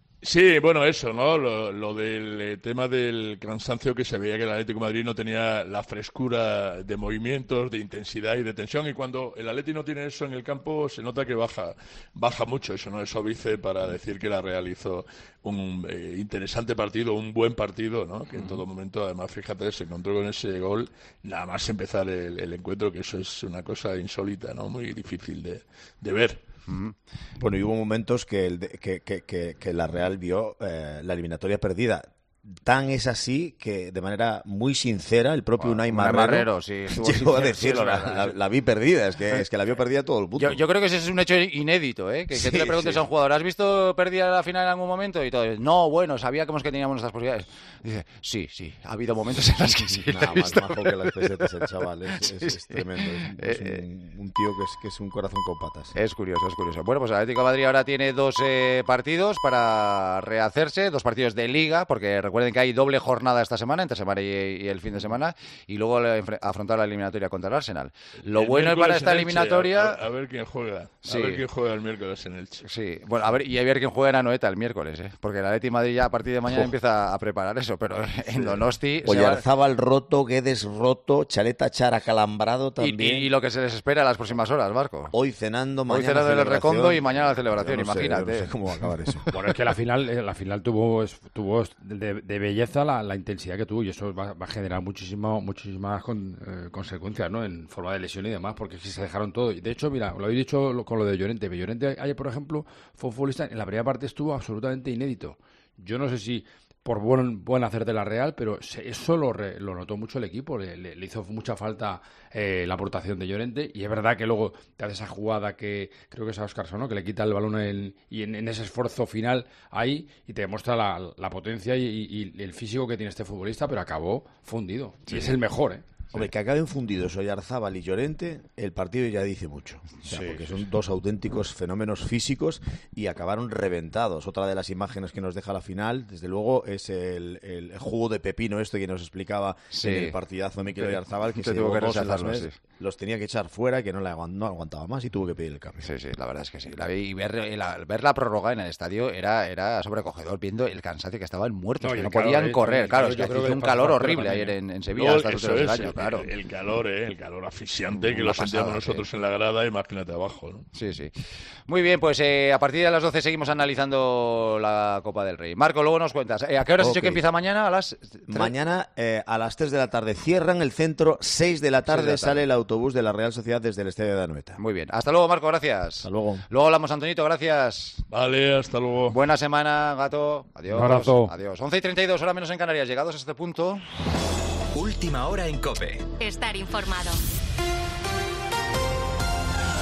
Sí, bueno, eso, ¿no? Lo, lo del eh, tema del cansancio, que se veía que el Atlético de Madrid no tenía la frescura de movimientos, de intensidad y de tensión, y cuando el Atlético no tiene eso en el campo se nota que baja baja mucho. Eso no es óbice para decir que la Real hizo un eh, interesante partido, un buen partido, ¿no? Que en todo momento, además, fíjate, se encontró con ese gol nada más empezar el, el encuentro, que eso es una cosa insólita, ¿no? Muy difícil de, de ver. Bueno, y hubo momentos que, el de, que, que, que, que la Real vio eh, la eliminatoria perdida. Tan es así que de manera muy sincera el propio bueno, Unai Marrero, Marrero sí, llegó a decirlo, la, la, la vi perdida, es que, es que la vio perdida todo el mundo. Yo, yo creo que ese es un hecho inédito, ¿eh? Que, sí, que te le preguntes sí. a un jugador, ¿has visto perdida la final en algún momento? Y todo, no, bueno, sabíamos que teníamos nuestras posibilidades. Dice, sí, sí, ha habido momentos en los que sí. Nada más majo que las pesetas el chaval, es, sí, es, es tremendo, es, es un, un tío que es, que es un corazón con patas. Es curioso, es curioso. Bueno, pues el Atlético de Madrid ahora tiene dos eh, partidos para rehacerse, dos partidos de Liga, porque recuerden que hay doble jornada jornada esta semana, entre semana y, y el fin de semana, y luego afrontar la eliminatoria contra el Arsenal. Lo el bueno para esta eliminatoria... A, a ver quién juega. A sí. ver quién juega el miércoles en Elche. Sí, bueno, a ver, y a ver quién juega en Anoeta el miércoles, ¿eh? Porque el Atlético de Madrid ya a partir de mañana oh. empieza a preparar eso, pero en sí. Donosti... Oyarzábal va... roto, Guedes roto, Chaleta Chara calambrado también. Y, y, y lo que se les espera a las próximas horas, Marco. Hoy cenando, mañana Hoy cenando en el Recondo y mañana la celebración, no Sé, imagínate. no sé cómo va a acabar eso. Bueno, es que la final, la final tuvo, tuvo de, de belleza la, la intensidad que tuvo, y eso va, va a generar muchísimo, muchísimas con, eh, consecuencias, ¿no? En forma de lesión y demás, porque si se dejaron todo. Y de hecho, mira, lo habéis dicho lo, con lo de Llorente. Llorente ayer, por ejemplo, fue un futbolista, en la primera parte estuvo absolutamente inédito. Yo no sé si por buen, buen hacer de la Real, pero eso lo, re, lo notó mucho el equipo, le, le, le hizo mucha falta eh, la aportación de Llorente, y es verdad que luego te hace esa jugada que creo que es a Óscarson, ¿no? Que le quita el balón en, y en, en ese esfuerzo final ahí, y te demuestra la, la potencia y, y, y el físico que tiene este futbolista, pero acabó fundido, sí. Y es el mejor, ¿eh? Hombre, que acaben fundidos Oyarzábal y Llorente, el partido ya dice mucho. O sea, sí, porque sí, son sí. dos auténticos fenómenos físicos y acabaron reventados. Otra de las imágenes que nos deja la final, desde luego, es el, el jugo de pepino este que nos explicaba sí. en el partidazo de Mikel Oyarzábal, que se tuvo que rechazarlo, sí. los tenía que echar fuera, que no, la, no aguantaba más y tuvo que pedir el cambio. Sí, sí, la verdad es que sí. La vi, y ver la, ver la prórroga en el estadio era, era sobrecogedor, viendo el cansancio, que estaban muertos, no, que no podían calor, correr. Claro, claro, es que hacía un calor horrible ayer en, en Sevilla, no, hasta el del año, claro. El, el calor, ¿eh? El calor asfixiante que lo sentíamos nosotros sí. en la grada, imagínate abajo, ¿no? Sí, sí. Muy bien, pues eh, a partir de las doce seguimos analizando la Copa del Rey. Marco, luego nos cuentas. Eh, ¿A qué hora has okay. dicho que empieza mañana? ¿A las tres? Mañana eh, a las tres de la tarde cierran el centro, seis de la tarde, de la tarde sale el autobús de la Real Sociedad desde el estadio de Anoeta. Muy bien. Hasta luego, Marco, gracias. Hasta luego. Luego hablamos, Antonito, gracias. Vale, hasta luego. Buena semana, gato. Adiós. Un abrazo. Adiós. once y treinta y dos, hora menos en Canarias. Llegados a este punto... Última hora en COPE. Estar informado.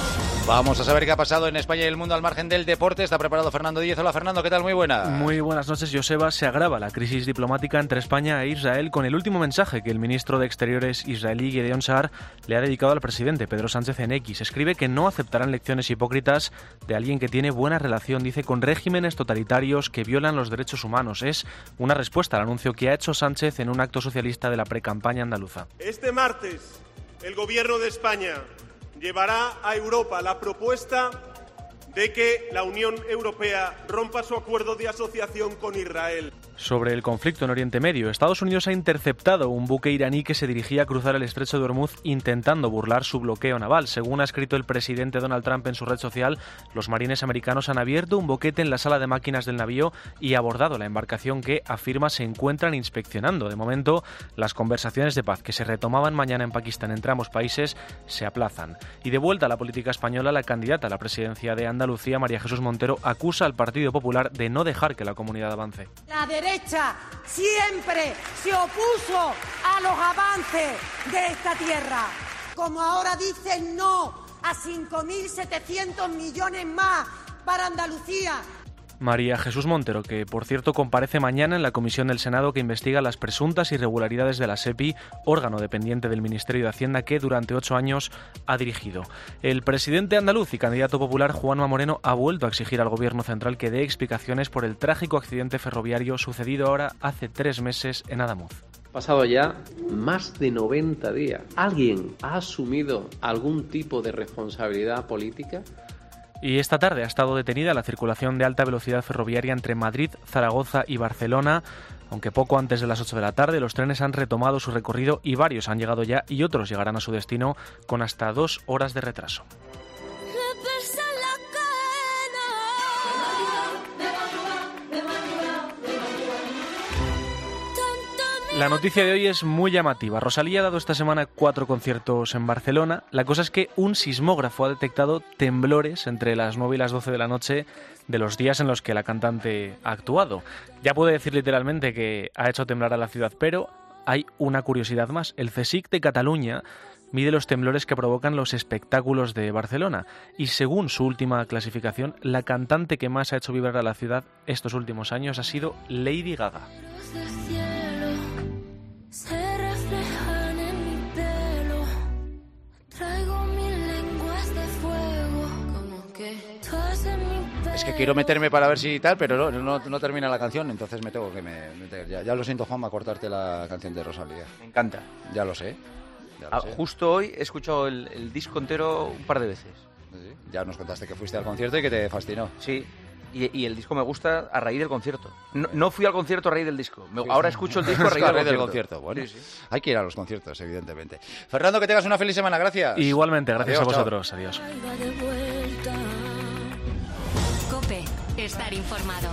Vamos a saber qué ha pasado en España y el mundo al margen del deporte. Está preparado Fernando Díez. Hola Fernando, ¿qué tal? Muy buena. Muy buenas noches, Joseba. Se agrava la crisis diplomática entre España e Israel con el último mensaje que el ministro de Exteriores israelí Gideon Sa'ar le ha dedicado al presidente Pedro Sánchez en X. Escribe que no aceptarán lecciones hipócritas de alguien que tiene buena relación, dice, con regímenes totalitarios que violan los derechos humanos. Es una respuesta al anuncio que ha hecho Sánchez en un acto socialista de la precampaña andaluza. Este martes, el Gobierno de España llevará a Europa la propuesta de que la Unión Europea rompa su acuerdo de asociación con Israel. Sobre el conflicto en Oriente Medio, Estados Unidos ha interceptado un buque iraní que se dirigía a cruzar el estrecho de Hormuz intentando burlar su bloqueo naval. Según ha escrito el presidente Donald Trump en su red social, los marines americanos han abierto un boquete en la sala de máquinas del navío y abordado la embarcación que, afirma, se encuentran inspeccionando. De momento, las conversaciones de paz que se retomaban mañana en Pakistán entre ambos países se aplazan. Y de vuelta a la política española, la candidata a la presidencia de Andalucía, María Jesús Montero, acusa al Partido Popular de no dejar que la comunidad avance. La derecha siempre se opuso a los avances de esta tierra. Como ahora dicen no a cinco mil setecientos millones más para Andalucía. María Jesús Montero, que por cierto comparece mañana en la comisión del Senado que investiga las presuntas irregularidades de la SEPI, órgano dependiente del Ministerio de Hacienda que durante ocho años ha dirigido. El presidente andaluz y candidato popular Juanma Moreno ha vuelto a exigir al gobierno central que dé explicaciones por el trágico accidente ferroviario sucedido ahora hace tres meses en Adamuz. Pasado ya más de noventa días. ¿Alguien ha asumido algún tipo de responsabilidad política? Y esta tarde ha estado detenida la circulación de alta velocidad ferroviaria entre Madrid, Zaragoza y Barcelona. Aunque poco antes de las ocho de la tarde, los trenes han retomado su recorrido y varios han llegado ya y otros llegarán a su destino con hasta dos horas de retraso. La noticia de hoy es muy llamativa. Rosalía ha dado esta semana cuatro conciertos en Barcelona. La cosa es que un sismógrafo ha detectado temblores entre las nueve y las doce de la noche de los días en los que la cantante ha actuado. Ya puede decir literalmente que ha hecho temblar a la ciudad, pero hay una curiosidad más. El CSIC de Cataluña mide los temblores que provocan los espectáculos de Barcelona y según su última clasificación, la cantante que más ha hecho vibrar a la ciudad estos últimos años ha sido Lady Gaga. Se reflejan en mi pelo, traigo mil lenguas de fuego, como que tú en mi pelo. Es que quiero meterme para ver si tal, pero no, no, no termina la canción, entonces me tengo que me, meter. Ya, ya lo siento, Juanma, cortarte la canción de Rosalía. Me encanta. Ya lo sé. Ya lo ah, sé. Justo hoy he escuchado el, el disco entero un par de veces. ¿Sí? Ya nos contaste que fuiste al concierto y que te fascinó. Sí. Y, y el disco me gusta a raíz del concierto. No, no fui al concierto a raíz del disco. Me, ahora escucho el disco a raíz, a del, raíz concierto. del concierto. Bueno, sí, sí. Hay que ir a los conciertos, evidentemente. Fernando, que tengas una feliz semana. Gracias. Igualmente, gracias Adiós, a vosotros. Chao. Adiós. COPE. Estar informado.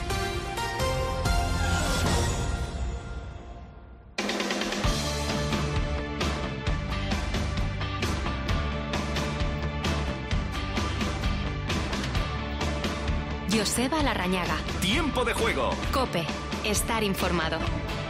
Joseba Larrañaga. Tiempo de juego. COPE. Estar informado.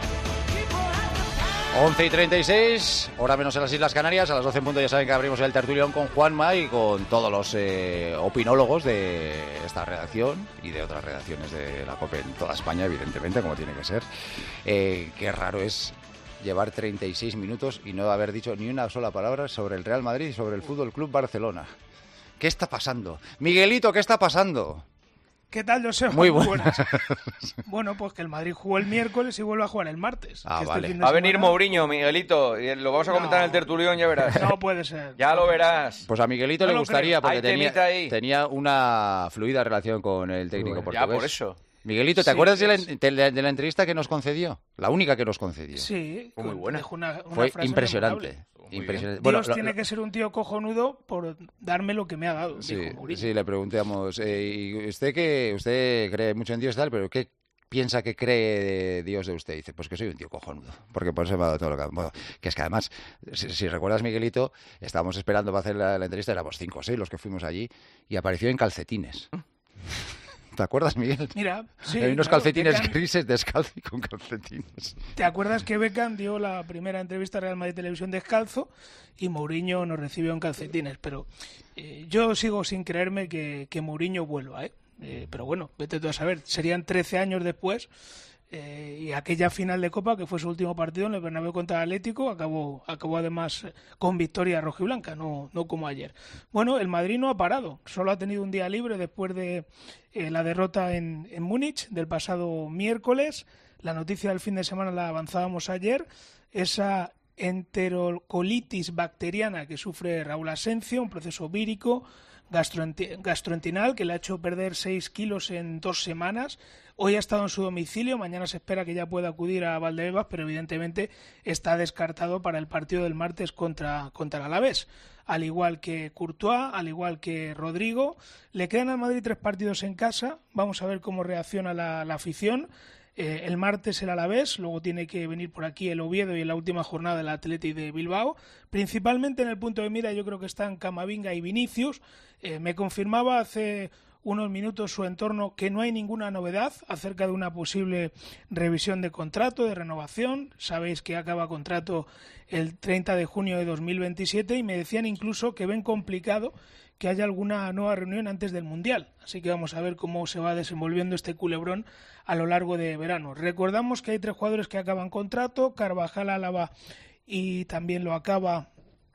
once y treinta y seis, hora menos en las Islas Canarias. A las doce en punto ya saben que abrimos el tertulión con Juanma y con todos los eh, opinólogos de esta redacción y de otras redacciones de la COPE en toda España, evidentemente, como tiene que ser. Eh, qué raro es llevar treinta y seis minutos y no haber dicho ni una sola palabra sobre el Real Madrid y sobre el Fútbol Club Barcelona. ¿Qué está pasando? Miguelito, ¿qué está pasando? ¿Qué tal, José? Muy buenas. Bueno, pues que el Madrid jugó el miércoles y vuelve a jugar el martes. Ah, este vale. fin de Va a semana... venir Mourinho, Miguelito. Y lo vamos a comentar No. en el tertulión, ya verás. No puede ser. Ya lo verás. Pues a Miguelito No le lo gustaría creo. porque Hay tenía, temita ahí. tenía una fluida relación con el técnico Ya, portugués. por eso. Miguelito, ¿te Sí, acuerdas de la, es- de, la, de la entrevista que nos concedió? La única que nos concedió. Sí, Fue muy buena. dejó una, una Fue frase impresionante. memorable. impresionante. Dios Bueno, lo- tiene lo- que ser un tío cojonudo por darme lo que me ha dado. Sí, dijo Mourinho. sí, le preguntamos, eh, ¿y usted que usted cree mucho en Dios y tal, pero qué piensa que cree Dios de usted? Dice, pues que soy un tío cojonudo, porque por eso me ha dado todo lo que... Bueno, que es que además, si, si recuerdas, Miguelito, estábamos esperando para hacer la, la entrevista, éramos cinco o seis los que fuimos allí, y apareció en calcetines. ¿Te acuerdas, Miguel? Mira, sí. Hay unos claro, calcetines Beckham, grises descalzo y con calcetines. ¿te acuerdas que Beckham dio la primera entrevista a Real Madrid Televisión descalzo y Mourinho nos recibió en calcetines? Pero eh, yo sigo sin creerme que, que Mourinho vuelva, ¿eh? Eh, pero bueno, vete tú a saber, serían trece años después. Eh, y aquella final de Copa, que fue su último partido en el Bernabéu contra el Atlético, acabó, acabó además con victoria rojiblanca, no, no como ayer. Bueno, el Madrid no ha parado, solo ha tenido un día libre después de eh, la derrota en, en Múnich del pasado miércoles. La noticia del fin de semana la avanzábamos ayer, esa enterocolitis bacteriana que sufre Raúl Asencio, un proceso vírico gastrointestinal que le ha hecho perder seis kilos en dos semanas. Hoy ha estado en su domicilio, mañana se espera que ya pueda acudir a Valdebebas, pero evidentemente está descartado para el partido del martes contra, contra el Alavés. Al igual que Courtois, al igual que Rodrigo, le quedan al Madrid tres partidos en casa. Vamos a ver cómo reacciona la, la afición. Eh, el martes el Alavés, luego tiene que venir por aquí el Oviedo y en la última jornada del Athletic de Bilbao. Principalmente en el punto de mira yo creo que están Camavinga y Vinicius. Eh, me confirmaba hace unos minutos su entorno que no hay ninguna novedad acerca de una posible revisión de contrato, de renovación. Sabéis que acaba contrato el treinta de junio de dos mil veintisiete y me decían incluso que ven complicado que haya alguna nueva reunión antes del Mundial. Así que vamos a ver cómo se va desenvolviendo este culebrón a lo largo de verano. Recordamos que hay tres jugadores que acaban contrato, Carvajal, Álava y también lo acaba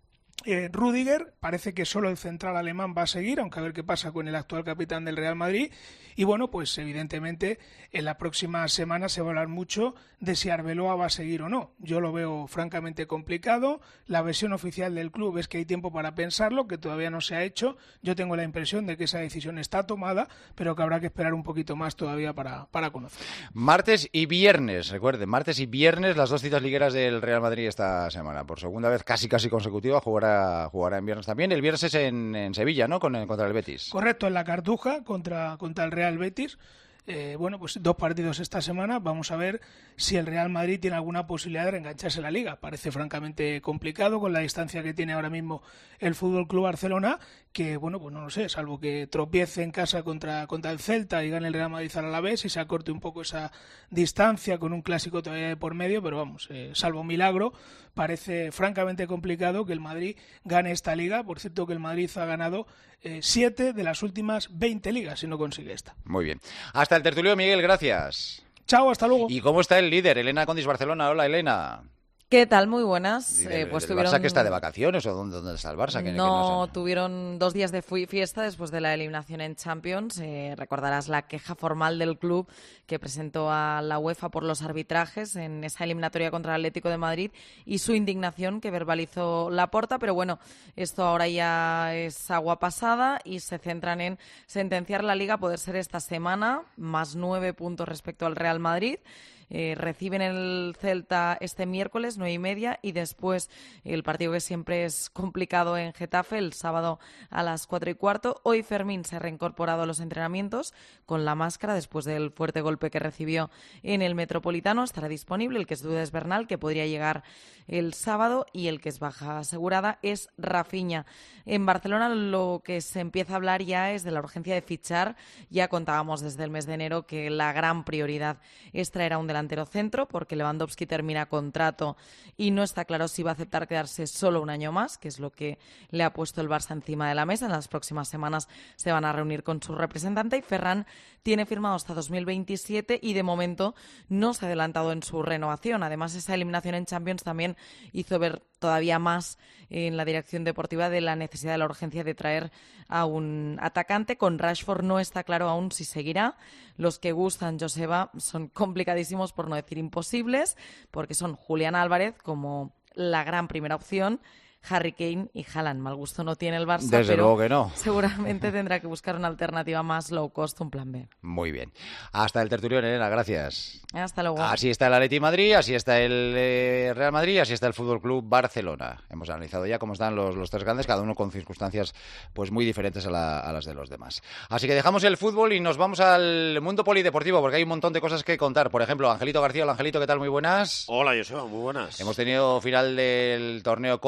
Eh, Rüdiger. Parece que solo el central alemán va a seguir, aunque a ver qué pasa con el actual capitán del Real Madrid. Y bueno, pues evidentemente en la próxima semana se va a hablar mucho de si Arbeloa va a seguir o no. Yo lo veo francamente complicado. La versión oficial del club es que hay tiempo para pensarlo, que todavía no se ha hecho. Yo tengo la impresión de que esa decisión está tomada, pero que habrá que esperar un poquito más todavía para, para conocer. Martes y viernes, recuerden, martes y viernes las dos citas ligueras del Real Madrid esta semana. Por segunda vez casi casi consecutiva jugará, jugará en viernes también. El viernes es en, en Sevilla, ¿no? Con, contra el Betis. Correcto, en la Cartuja contra, contra el Real Betis. Eh, bueno, pues dos partidos esta semana. Vamos a ver si el Real Madrid tiene alguna posibilidad de reengancharse en la Liga. Parece francamente complicado con la distancia que tiene ahora mismo el F C Barcelona, que, bueno, pues no lo sé, salvo que tropiece en casa contra, contra el Celta y gane el Real Madrid al Alavés y se acorte un poco esa distancia con un clásico todavía de por medio, pero vamos, eh, salvo milagro, parece francamente complicado que el Madrid gane esta Liga. Por cierto, que el Madrid ha ganado eh, siete de las últimas veinte ligas y no consigue esta. Muy bien. Hasta el tertulio, Miguel, gracias. Chao, hasta luego. ¿Y cómo está el líder? Elena Condis Barcelona. Hola, Elena. ¿Qué tal? Muy buenas. ¿El, eh, pues el tuvieron... Barça que está de vacaciones o dónde, dónde está el Barça? Que, no, que no tuvieron dos días de fiesta después de la eliminación en Champions. Eh, recordarás la queja formal del club que presentó a la UEFA por los arbitrajes en esa eliminatoria contra el Atlético de Madrid y su indignación que verbalizó Laporta. Pero bueno, esto ahora ya es agua pasada y se centran en sentenciar la Liga, poder ser esta semana, más nueve puntos respecto al Real Madrid. Eh, reciben el Celta este miércoles, nueve y media, y después el partido que siempre es complicado en Getafe, el sábado a las cuatro y cuarto. Hoy Fermín se ha reincorporado a los entrenamientos con la máscara después del fuerte golpe que recibió en el Metropolitano. Estará disponible. El que es duda es Bernal, que podría llegar el sábado, y el que es baja asegurada es Rafinha. En Barcelona lo que se empieza a hablar ya es de la urgencia de fichar. Ya contábamos desde el mes de enero que la gran prioridad es traer a un delantero centro, porque Lewandowski termina contrato y no está claro si va a aceptar quedarse solo un año más, que es lo que le ha puesto el Barça encima de la mesa. En las próximas semanas se van a reunir con su representante y Ferran tiene firmado hasta dos mil veintisiete y de momento no se ha adelantado en su renovación. Además, esa eliminación en Champions también hizo ver todavía más en la dirección deportiva de la necesidad, de la urgencia de traer a un atacante. Con Rashford no está claro aún si seguirá. Los que gustan, Joseba, son complicadísimos, por no decir imposibles, porque son Julián Álvarez como la gran primera opción, Harry Kane y Haaland. Mal gusto no tiene el Barça, Desde pero luego que no. seguramente tendrá que buscar una alternativa más low cost, un plan B. Muy bien. Hasta el tertulión, Elena, gracias. Hasta luego. Así está el Atleti Madrid, así está el eh, Real Madrid, así está el Fútbol Club Barcelona. Hemos analizado ya cómo están los, los tres grandes, cada uno con circunstancias pues muy diferentes a, la, a las de los demás. Así que dejamos el fútbol y nos vamos al mundo polideportivo, porque hay un montón de cosas que contar. Por ejemplo, Angelito García. Hola, Angelito, ¿qué tal? Muy buenas. Hola, Joseba, muy buenas. Hemos tenido final del torneo Conde de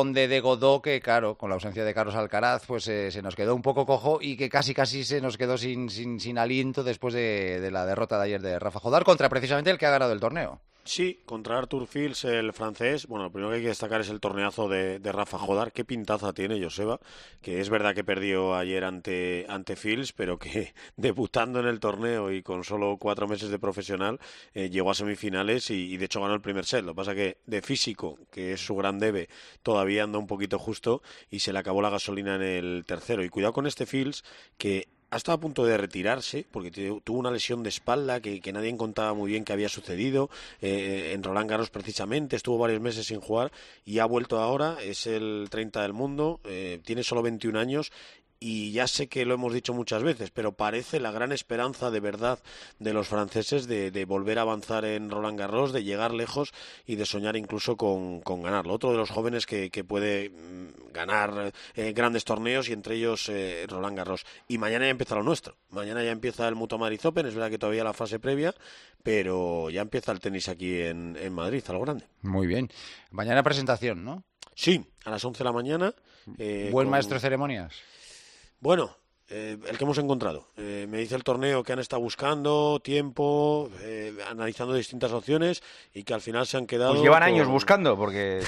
Godó, que claro, con la ausencia de Carlos Alcaraz, pues eh, se nos quedó un poco cojo y que casi casi se nos quedó sin, sin, sin aliento después de, de la derrota de ayer de Rafa Jodar contra precisamente el que ha ganado el torneo. Sí, contra Arthur Fils, el francés. Bueno, lo primero que hay que destacar es el torneazo de, de Rafa Jodar. Qué pintaza tiene Joseba, que es verdad que perdió ayer ante, ante Fils, pero que debutando en el torneo y con solo cuatro meses de profesional, eh, llegó a semifinales y, y de hecho ganó el primer set. Lo que pasa que de físico, que es su gran debe, todavía anda un poquito justo y se le acabó la gasolina en el tercero. Y cuidado con este Fils, que ha estado a punto de retirarse porque tuvo una lesión de espalda que, que nadie contaba muy bien qué había sucedido. Eh, en Roland Garros precisamente estuvo varios meses sin jugar y ha vuelto ahora. Es el treinta del mundo, eh, tiene solo veintiún años. Y ya sé que lo hemos dicho muchas veces, pero parece la gran esperanza de verdad de los franceses de, de volver a avanzar en Roland Garros, de llegar lejos y de soñar incluso con, con ganarlo. Otro de los jóvenes que, que puede mm, ganar eh, grandes torneos y entre ellos eh, Roland Garros. Y mañana ya empieza lo nuestro. Mañana ya empieza el Mutua Madrid Open, es verdad que todavía la fase previa, pero ya empieza el tenis aquí en, en Madrid, a lo grande. Muy bien. Mañana presentación, ¿no? Sí, a las once de la mañana. Eh, ¿Buen con... maestro de ceremonias? Bueno, eh, el que hemos encontrado. Eh, me dice el torneo que han estado buscando tiempo, eh, analizando distintas opciones y que al final se han quedado... Pues llevan con... años buscando, porque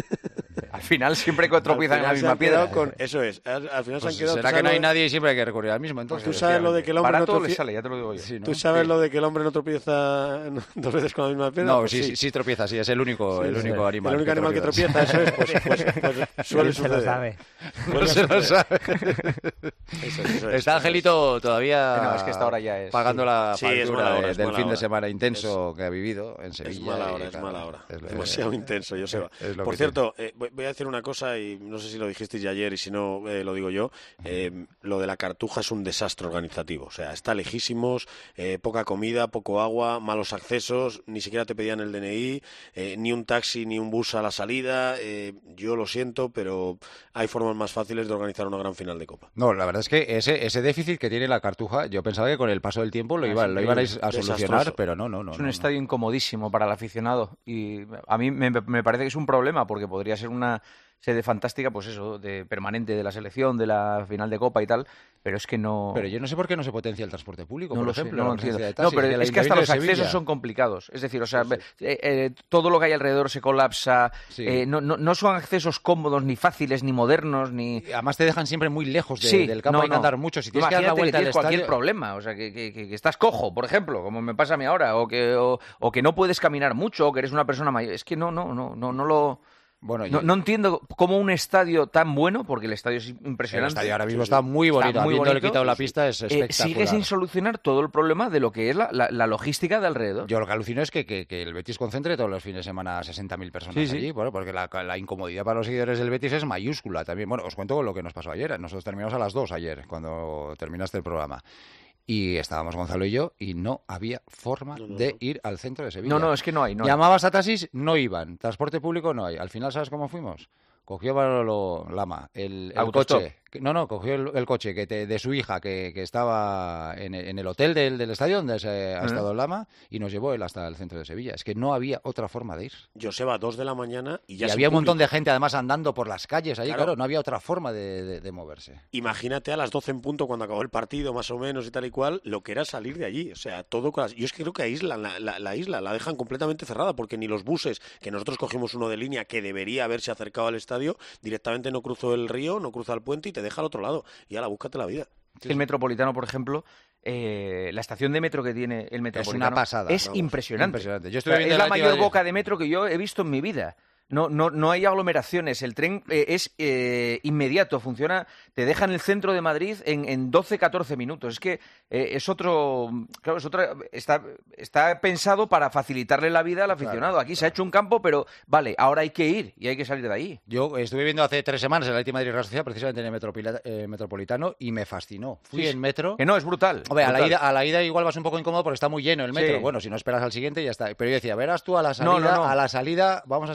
al final siempre tropiezan en la misma piedra. Con... Eso es, al, al final pues se han quedado... Será que no hay nadie y siempre hay que recurrir al mismo, entonces. Tú sabes lo de que el hombre Para no todo tropieza... le sale, ya te lo digo yo. Sí, ¿no? ¿Tú sabes sí. lo de que el hombre no tropieza dos veces con la misma piedra? No, pues sí, sí, sí tropieza, sí, es el único, sí, el sí, único sí. animal. El único que animal tropieza. que tropieza, eso es, pues, pues, pues suele se lo sabe. No se lo sabe. Eso, eso es, Está Angelito todavía no, es que esta hora ya es, pagando sí. la Sí, factura es mala hora, de- es del mala fin de hora. semana intenso Es- que ha vivido en Sevilla. Es mala y, hora, es claro, mala hora. es lo- Demasiado es- intenso, Joseba. es lo Por que cierto, eh, voy voy a decir una cosa y no sé si lo dijisteis ya ayer y si no eh, lo digo yo. Eh, lo de la Cartuja es un desastre organizativo. O sea, está lejísimos, eh, poca comida, poco agua, malos accesos, ni siquiera te pedían el D N I, eh, ni un taxi ni un bus a la salida. Eh, yo lo siento, pero hay formas más fáciles de organizar una gran final de Copa. No, la verdad es que ese, ese déficit que tiene la Cartuja, yo pensaba que con el paso del tiempo lo, Ah, iba, es lo iban a, a increíble. solucionar, Desastroso. pero no, no, no. Es un no, estadio incomodísimo para el aficionado y a mí me, me parece que es un problema porque podría ser una sede fantástica, pues eso, de permanente de la selección, de la final de Copa y tal, pero es que no... Pero yo no sé por qué no se potencia el transporte público, No por lo sé, ejemplo, no la lo entiendo. presencia de No, taxis, pero del es que hasta Ayuntamiento los de accesos Sevilla. son complicados. Es decir, o sea, eh, eh, todo lo que hay alrededor se colapsa. Sí. eh, no, no, no son accesos cómodos, ni fáciles, ni modernos, ni... Además te dejan siempre muy lejos de- Sí, del campo, no, hay que no. andar mucho. Si tienes que dar la Imagínate vuelta al tienes cualquier estadio... problema, o sea, que, que- que- que estás cojo, por ejemplo, como me pasa a mí ahora, o que, o, o que no puedes caminar mucho, o que eres una persona mayor. Es que no, no, no, no, no lo... Bueno, no, yo- no entiendo cómo un estadio tan bueno, porque el estadio es impresionante. El estadio ahora mismo está muy bonito, habiéndole quitado la pista es eh, espectacular. sigue sin solucionar todo el problema de lo que es la, la- la logística de alrededor. Yo lo que alucino es que, que- que el Betis concentre todos los fines de semana a sesenta mil personas Sí, sí. allí, bueno, porque la, la incomodidad para los seguidores del Betis es mayúscula también. Bueno, os cuento lo que nos pasó ayer. Nosotros terminamos a las dos ayer, cuando terminaste el programa. Y estábamos Gonzalo y yo y no había forma No, no, de no. ir al centro de Sevilla. No, no, es que no hay. No hay. Llamabas a taxis, no iban. Transporte público no hay. Al final, ¿sabes cómo fuimos? Cogió Manolo Lama el, el Autostop. coche. que- No, no, cogió el, el coche que te- de su hija que, que estaba en, el- en el hotel del, del estadio donde se ha Ujú. estado Lama y nos llevó él hasta el centro de Sevilla. Es que no había otra forma de ir. Joseba, dos de la mañana y ya y sin había un montón público. de gente además andando por las calles allí, Claro. claro, no había otra forma de, de- de moverse. Imagínate a las doce en punto cuando acabó el partido, más o menos y tal y cual, lo que era salir de allí. O sea, todo con las... Yo es que creo que aíslan la, la, la isla, la dejan completamente cerrada porque ni los buses, que nosotros cogimos uno de línea que debería haberse acercado al estadio, directamente no cruzó el río, no cruza el puente y te deja al otro lado. Y ahora búscate la vida. Es que el Metropolitano, por ejemplo, eh, la estación de metro que tiene el Metropolitano pasada, es vamos, impresionante. impresionante. Yo O estuve sea, viendo es la la mayor última- boca de metro que yo he visto en mi vida. No, no, no hay aglomeraciones, el tren eh, es eh, inmediato, funciona, te deja en el centro de Madrid en, en doce catorce minutos. Es que eh, es otro, claro, es otra, está, está pensado para facilitarle la vida al aficionado. Aquí se ha hecho un campo, pero vale, ahora hay que ir y hay que salir de ahí. Yo estuve viendo hace tres semanas el Atlético de Madrid Real Sociedad, precisamente en el Metropila- eh, Metropolitano, y me fascinó. Fui Sí, en metro. Que no, es brutal. Hombre, a la, brutal. ida, a la ida igual vas un poco incómodo porque está muy lleno el metro. Sí. Bueno, si no esperas al siguiente ya está. Pero yo decía, verás tú a la No, salida, no, no. a la salida vamos a estar dos horas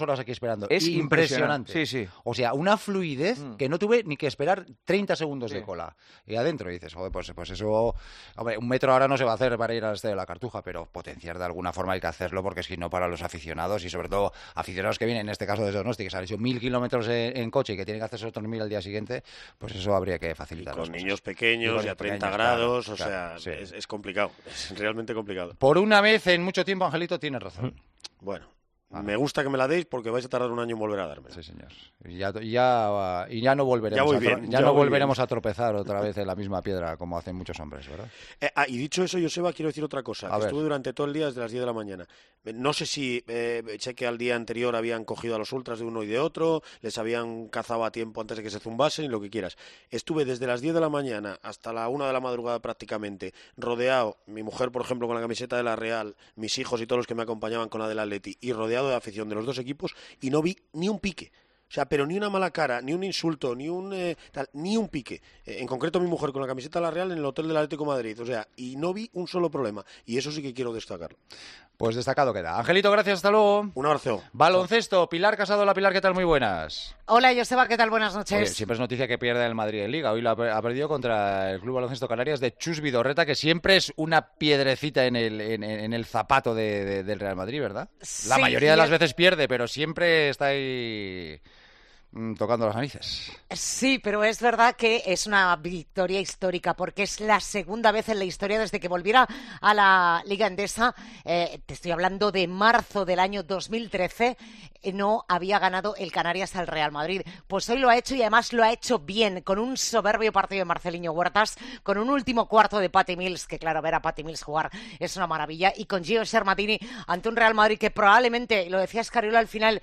horas aquí esperando. Es impresionante. impresionante. Sí, sí. O sea, una fluidez Mm. que no tuve ni que esperar treinta segundos Sí. de cola. Y adentro dices, joder, pues, pues eso... Hombre, un metro ahora no se va a hacer para ir al Estadio de la Cartuja, pero potenciar de alguna forma hay que hacerlo, porque si no, para los aficionados, y sobre todo aficionados que vienen, en este caso desde Donosti, que se han hecho mil kilómetros en, en coche y que tienen que hacerse otros mil al día siguiente, pues eso habría que facilitar. Con las cosas. niños Y pequeños con y a treinta pequeños, grados, claro, o claro, sea, sí. es, es complicado, es realmente complicado. Por una vez en mucho tiempo, Angelito, tienes razón. Bueno, me gusta que me la deis porque vais a tardar un año en volver a darme. Sí, señor. Y ya, ya, y ya no volveremos, Ya voy a, tro- bien, ya ya no voy volveremos bien. a tropezar otra vez en la misma piedra como hacen muchos hombres, ¿verdad? Eh, ah, y dicho eso, Joseba, quiero decir otra cosa. A que ver. Estuve durante todo el día desde las diez de la mañana. Eh, No sé si eh, sé que al día anterior habían cogido a los ultras de uno y de otro, les habían cazado a tiempo antes de que se zumbasen y lo que quieras. Estuve desde las diez de la mañana hasta la una de la madrugada prácticamente, rodeado, mi mujer, por ejemplo, con la camiseta de la Real, mis hijos y todos los que me acompañaban con la del Atleti, y rodeado de afición de los dos equipos, y no vi ni un pique. O sea, pero ni una mala cara, ni un insulto, ni un eh, tal, ni un pique. Eh, en concreto mi mujer con la camiseta de la Real en el hotel del Atlético de Madrid. O sea, y no vi un solo problema. Y eso sí que quiero destacarlo. Pues destacado queda. Angelito, gracias, hasta luego. Un abrazo. Baloncesto, Pilar Casado, la Pilar, ¿qué tal? Muy buenas. Hola, Joseba, ¿qué tal? Buenas noches. Oye, siempre es noticia que pierde el Madrid en Liga. Hoy lo ha ha perdido contra el Club Baloncesto Canarias de Chus Vidorreta, que siempre es una piedrecita en el, en, en el zapato de, de- del Real Madrid, ¿verdad? La Sí, mayoría de y las el- veces pierde, pero siempre está ahí mm, tocando las narices. Sí, pero es verdad que es una victoria histórica porque es la segunda vez en la historia desde que volviera a la Liga Endesa. Eh, te estoy hablando de marzo del año dos mil trece. eh, No había ganado el Canarias al Real Madrid. Pues hoy lo ha hecho y además lo ha hecho bien, con un soberbio partido de Marceliño Huertas, con un último cuarto de Patty Mills, que claro, ver a Patty Mills jugar es una maravilla, y con Gio Sermatini ante un Real Madrid que probablemente, lo decía Escariola al final,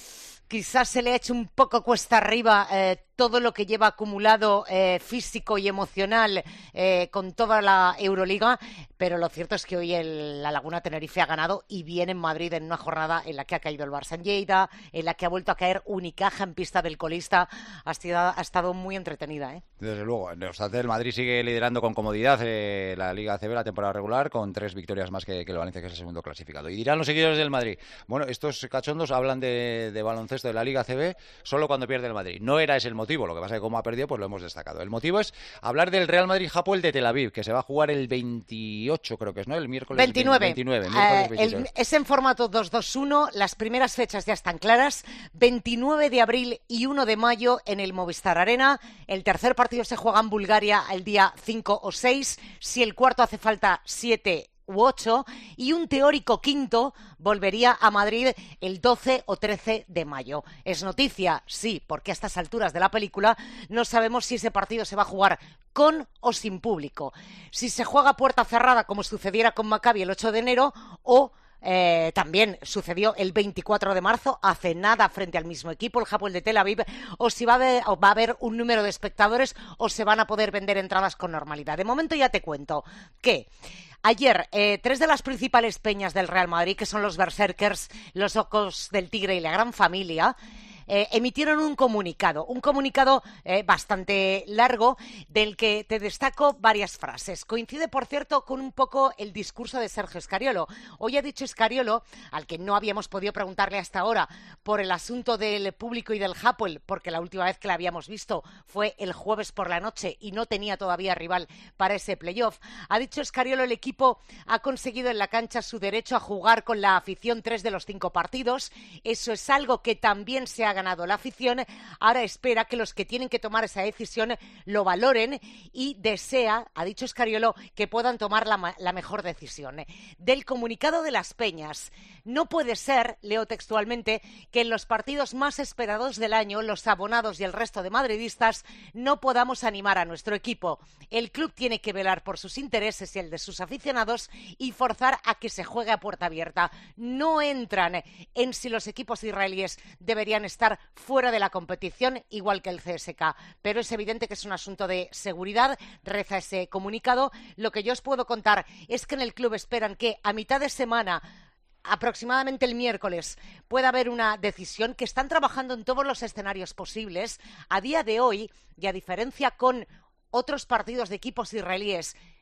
quizás se le ha hecho un poco cuesta arriba eh, todo lo que lleva acumulado eh, físico y emocional eh, con toda la Euroliga, pero lo cierto es que hoy el, la Laguna Tenerife ha ganado y viene en Madrid en una jornada en la que ha caído el Barça en Lleida, en la que ha vuelto a caer Unicaja en pista del colista. Ha, sido, ha estado muy entretenida, ¿eh? Desde luego, no obstante, el Madrid sigue liderando con comodidad eh, la Liga A C B, la temporada regular, con tres victorias más que, que el Valencia, que es el segundo clasificado. Y dirán los seguidores del Madrid, bueno, estos cachondos hablan de, de baloncesto de la Liga A C B solo cuando pierde el Madrid. No era ese el motivo, lo que pasa es que como ha perdido, pues lo hemos destacado. El motivo es hablar del Real Madrid-Hapoel de Tel Aviv, que se va a jugar el veintiocho, creo que es, ¿no? El miércoles veintinueve. veintinueve, Eh, miércoles el- veintinueve. es en formato dos dos uno, las primeras fechas ya están claras, veintinueve de abril y uno de mayo en el Movistar Arena. El tercer partido se juega en Bulgaria el día cinco o seis, si el cuarto hace falta siete u ocho, y un teórico quinto volvería a Madrid el doce o trece de mayo. ¿Es noticia? Sí, porque a estas alturas de la película no sabemos si ese partido se va a jugar con o sin público. Si se juega a puerta cerrada, como sucediera con Maccabi el ocho de enero, o Eh, también sucedió el veinticuatro de marzo, hace nada, frente al mismo equipo, el Hapoel de Tel Aviv, o si va a, haber, o va a haber un número de espectadores o se van a poder vender entradas con normalidad. De momento ya te cuento que ayer eh, tres de las principales peñas del Real Madrid, que son los Berserkers, los Ojos del Tigre y la Gran Familia, Eh, emitieron un comunicado, un comunicado eh, bastante largo, del que te destaco varias frases. Coincide, por cierto, con un poco el discurso de Sergio Scariolo. Hoy ha dicho Scariolo, al que no habíamos podido preguntarle hasta ahora por el asunto del público y del Hapoel, porque la última vez que la habíamos visto fue el jueves por la noche y no tenía todavía rival para ese playoff. Ha dicho Scariolo, el equipo ha conseguido en la cancha su derecho a jugar con la afición tres de los cinco partidos. Eso es algo que también se ha ganado la afición. Ahora espera que los que tienen que tomar esa decisión lo valoren y desea, ha dicho Scariolo, que puedan tomar la, la mejor decisión. Del comunicado de las peñas: no puede ser, leo textualmente, que en los partidos más esperados del año los abonados y el resto de madridistas no podamos animar a nuestro equipo. El club tiene que velar por sus intereses y el de sus aficionados y forzar a que se juegue a puerta abierta. No entran en si los equipos israelíes deberían estar fuera de la competición, igual que el C S K, pero es evidente que es un asunto de seguridad, reza ese comunicado. Lo que yo os puedo contar es que en el club esperan que a mitad de semana, aproximadamente el miércoles, pueda haber una decisión, que están trabajando en todos los escenarios posibles. A día de hoy, y a diferencia con otros partidos de equipos israelíes,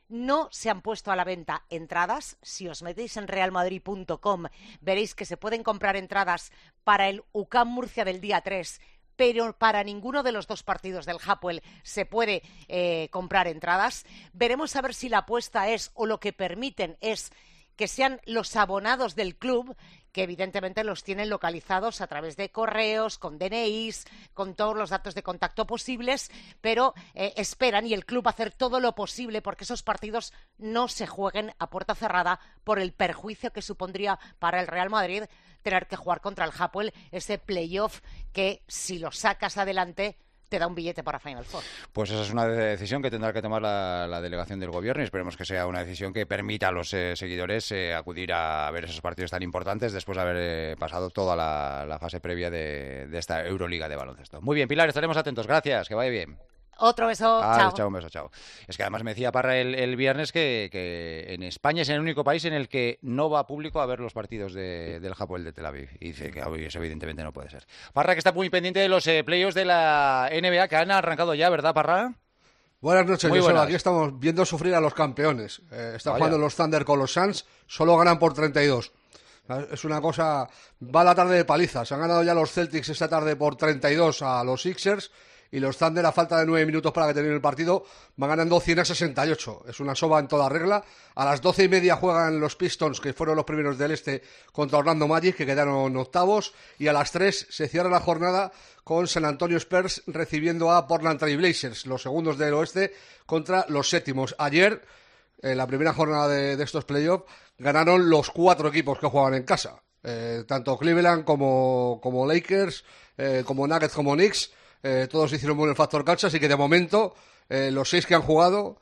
no se han puesto a la venta entradas. Si os metéis en real madrid punto com veréis que se pueden comprar entradas para el U C A M Murcia del día tres, pero para ninguno de los dos partidos del Hapoel se puede eh, comprar entradas. Veremos a ver si la apuesta es, o lo que permiten es, que sean los abonados del club, que evidentemente los tienen localizados a través de correos, con D N Is, con todos los datos de contacto posibles, pero eh, esperan, y el club va a hacer todo lo posible porque esos partidos no se jueguen a puerta cerrada por el perjuicio que supondría para el Real Madrid tener que jugar contra el Hapoel, ese playoff que, si lo sacas adelante, te da un billete para Final Four. Pues esa es una decisión que tendrá que tomar la, la delegación del gobierno y esperemos que sea una decisión que permita a los eh, seguidores eh, acudir a ver esos partidos tan importantes después de haber eh, pasado toda la, la fase previa de, de esta Euroliga de baloncesto. Muy bien, Pilar, estaremos atentos. Gracias, que vaya bien. Otro beso, ah, chao. chao. Un beso, chao. Es que además me decía Parra el, el viernes que, que en España es el único país en el que no va público a ver los partidos de, del Hapoel de Tel Aviv. Y dice que eso evidentemente no puede ser. Parra, que está muy pendiente de los eh, playoffs de la N B A que han arrancado ya, ¿verdad, Parra? Buenas noches, Muy yo buenas. Aquí estamos viendo sufrir a los campeones. Eh, están Vaya. jugando los Thunder con los Suns, solo ganan por treinta y dos. Es una cosa... Va la tarde de palizas. Han ganado ya los Celtics esta tarde por treinta y dos a los Sixers. Y los Thunder, a falta de nueve minutos para que termine el partido, van ganando cien a sesenta y ocho. Es una soba en toda regla. A las doce y media juegan los Pistons, que fueron los primeros del este, contra Orlando Magic, que quedaron octavos. Y a las tres se cierra la jornada con San Antonio Spurs recibiendo a Portland Trail Blazers, los segundos del oeste, contra los séptimos. Ayer, en la primera jornada de, de estos playoffs, ganaron los cuatro equipos que jugaban en casa. Eh, tanto Cleveland como, como Lakers, eh, como Nuggets, como Knicks. Eh, todos hicieron buen el factor cancha, así que de momento eh, los seis que han jugado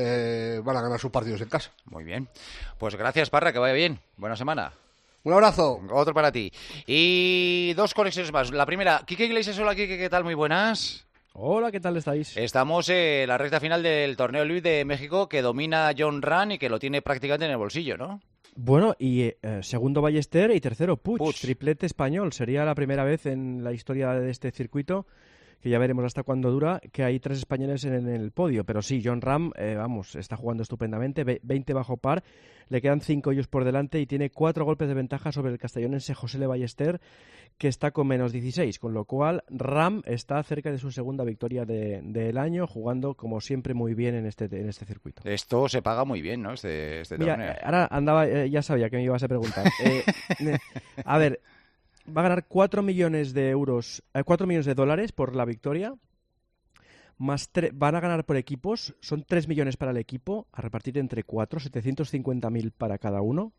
eh, van a ganar sus partidos en casa. Muy bien. Pues gracias, Parra, que vaya bien. Buena semana. Un abrazo. Otro para ti. Y dos conexiones más. La primera, Quique Iglesias, hola Quique, ¿qué tal? Muy buenas. Hola, ¿qué tal estáis? Estamos en la recta final del torneo Luis de México que domina John Ram y que lo tiene prácticamente en el bolsillo, ¿no? Bueno, y eh, segundo Ballester y tercero Puig, Puig, triplete español. Sería la primera vez en la historia de este circuito, que ya veremos hasta cuándo dura, que hay tres españoles en el podio. Pero sí, John Ram, eh, vamos, está jugando estupendamente, veinte bajo par, le quedan cinco hoyos por delante y tiene cuatro golpes de ventaja sobre el castellonense José Le Ballester, que está con menos dieciséis, con lo cual Ram está cerca de su segunda victoria del de, de año, jugando como siempre muy bien en este, en este circuito. Esto se paga muy bien, ¿no? Este, este Mira, torneo. Ahora andaba, eh, ya sabía que me ibas a preguntar. eh, a ver... Va a ganar cuatro millones de euros, eh, cuatro millones de dólares por la victoria, más tre- van a ganar por equipos, son tres millones para el equipo, a repartir entre cuatro, setecientos cincuenta mil para cada uno,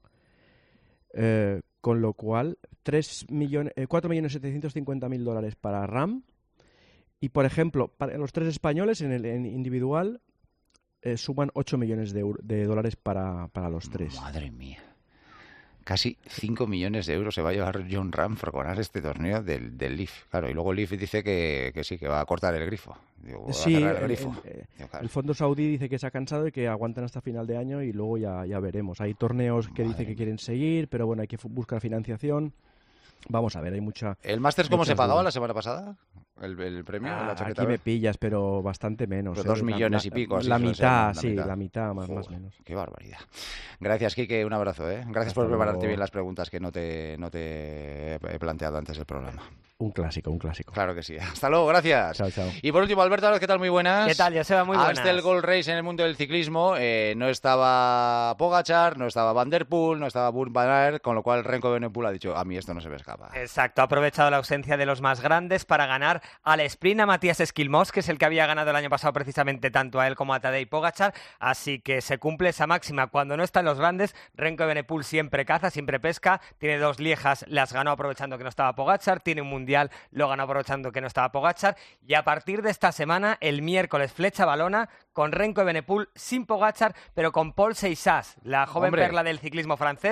eh, con lo cual tres millones, eh, cuatro millones setecientos cincuenta mil dólares para Ram, y por ejemplo, para los tres españoles en el en individual eh, suman ocho millones de, de dólares para, para los tres. Madre mía. Casi cinco millones de euros se va a llevar John Ram por ganar este torneo del, del Leaf. Claro, y luego el Leaf dice que, que sí, que va a cortar el grifo. Digo, va sí, a cerrar el, el, grifo. el, el, Digo, claro. el fondo saudí dice que se ha cansado y que aguantan hasta final de año y luego ya, ya veremos. Hay torneos que dice que quieren seguir, pero bueno, hay que buscar financiación. Vamos a ver, hay mucha... ¿El Masters cómo se pagaba dudas. la semana pasada? ¿El, el premio? Ah, la aquí me pillas, pero bastante menos. Pues ¿eh? dos millones la, y pico. Así la, suele mitad, ser, ¿no? sí, la mitad, la mitad más, Joder, más o menos. Qué barbaridad. Gracias, Quique, un abrazo. ¿eh? Gracias Hasta por prepararte luego. bien las preguntas que no te, no te he planteado antes del programa. Un clásico, un clásico. Claro que sí. Hasta luego, gracias. Chao, chao. Y por último, Alberto, ¿qué tal? Muy buenas. ¿Qué tal, Joseba? Muy buenas. Hasta el Gold Race en el mundo del ciclismo. Eh, no estaba Pogačar, no estaba Van der Poel, no estaba Wout van Aert, con lo cual Renko Evenepoel ha dicho, a mí esto no se me escapa. Exacto, ha aprovechado la ausencia de los más grandes para ganar al sprint a Matías Esquilmós, que es el que había ganado el año pasado precisamente tanto a él como a Tadej Pogačar, así que se cumple esa máxima. Cuando no están los grandes, Renko Evenepoel siempre caza, siempre pesca, tiene dos Liejas, las ganó aprovechando que no estaba Pogačar, tiene un mundial, lo ganó aprovechando que no estaba Pogačar, y a partir de esta semana, el miércoles, Flecha Valona, con Renko Evenepoel sin Pogačar, pero con Paul Seixas, la joven Hombre. perla del ciclismo francés,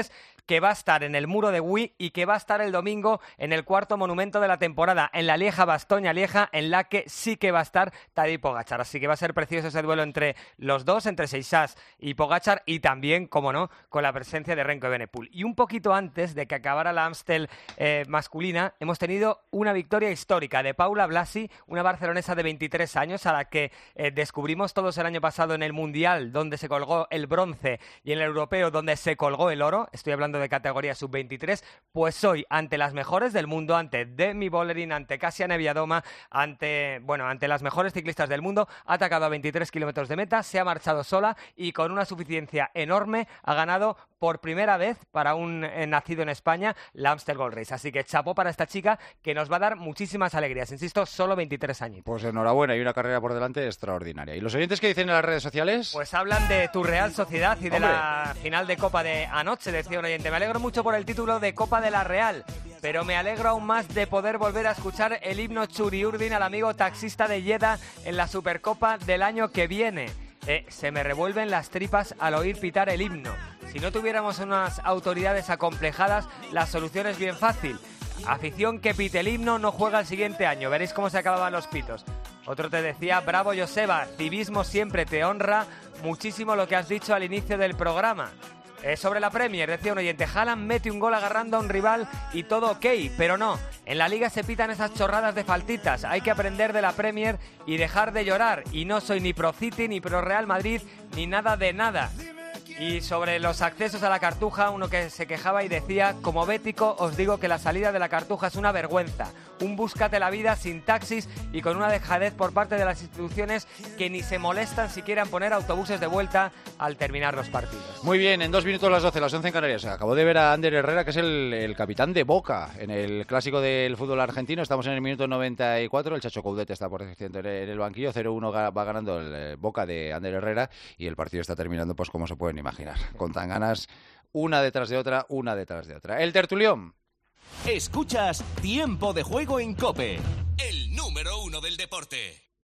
que va a estar en el muro de Wii y que va a estar el domingo en el cuarto monumento de la temporada, en la Lieja-Bastoña-Lieja, en la que sí que va a estar Tadej Pogačar. Así que va a ser precioso ese duelo entre los dos, entre Seixas y Pogačar, y también, como no, con la presencia de Remco Evenepoel. Y un poquito antes de que acabara la Amstel eh, masculina, hemos tenido una victoria histórica de Paula Blasi, una barcelonesa de veintitrés años, a la que eh, descubrimos todos el año pasado en el Mundial, donde se colgó el bronce, y en el Europeo, donde se colgó el oro. Estoy hablando de categoría sub veintitrés. Pues hoy, ante las mejores del mundo, ante Demi Vollering, ante Kasia Neviadoma, ante, bueno, ante las mejores ciclistas del mundo, ha atacado a veintitrés kilómetros de meta, se ha marchado sola y con una suficiencia enorme ha ganado por primera vez para un eh, nacido en España la Amstel Gold Race. Así que chapó para esta chica, que nos va a dar muchísimas alegrías. Insisto, solo veintitrés años. Pues enhorabuena, y una carrera por delante extraordinaria. ¿Y los oyentes qué dicen en las redes sociales? Pues hablan de tu Real Sociedad y de ¡Hombre! La final de Copa de anoche, decía un oyente. Me alegro mucho por el título de Copa de la Real, pero me alegro aún más de poder volver a escuchar el himno Churiurdin al amigo taxista de Lleida en la Supercopa del año que viene. Eh, se me revuelven las tripas al oír pitar el himno. Si no tuviéramos unas autoridades acomplejadas, la solución es bien fácil. Afición que pite el himno no juega el siguiente año. Veréis cómo se acababan los pitos. Otro te decía, bravo Joseba, civismo siempre te honra muchísimo lo que has dicho al inicio del programa. Eh, sobre la Premier, decía un oyente, Haaland mete un gol agarrando a un rival y todo ok, pero no. En la Liga se pitan esas chorradas de faltitas. Hay que aprender de la Premier y dejar de llorar. Y no soy ni pro City, ni pro Real Madrid, ni nada de nada. Y sobre los accesos a la Cartuja, uno que se quejaba y decía, como bético os digo que la salida de la Cartuja es una vergüenza, un búscate la vida sin taxis y con una dejadez por parte de las instituciones que ni se molestan siquiera en poner autobuses de vuelta al terminar los partidos. Muy bien, en dos minutos las doce, las once en Canarias. Acabo de ver a Ander Herrera, que es el, el capitán de Boca en el clásico del fútbol argentino. Estamos en el minuto noventa y cuatro, el Chacho Coudet está por cierto en el banquillo, cero uno va ganando el Boca de Ander Herrera y el partido está terminando pues como se pueden imaginar, con tan ganas, una detrás de otra, una detrás de otra. El tertulión. Escuchas Tiempo de Juego en COPE, el número uno del deporte.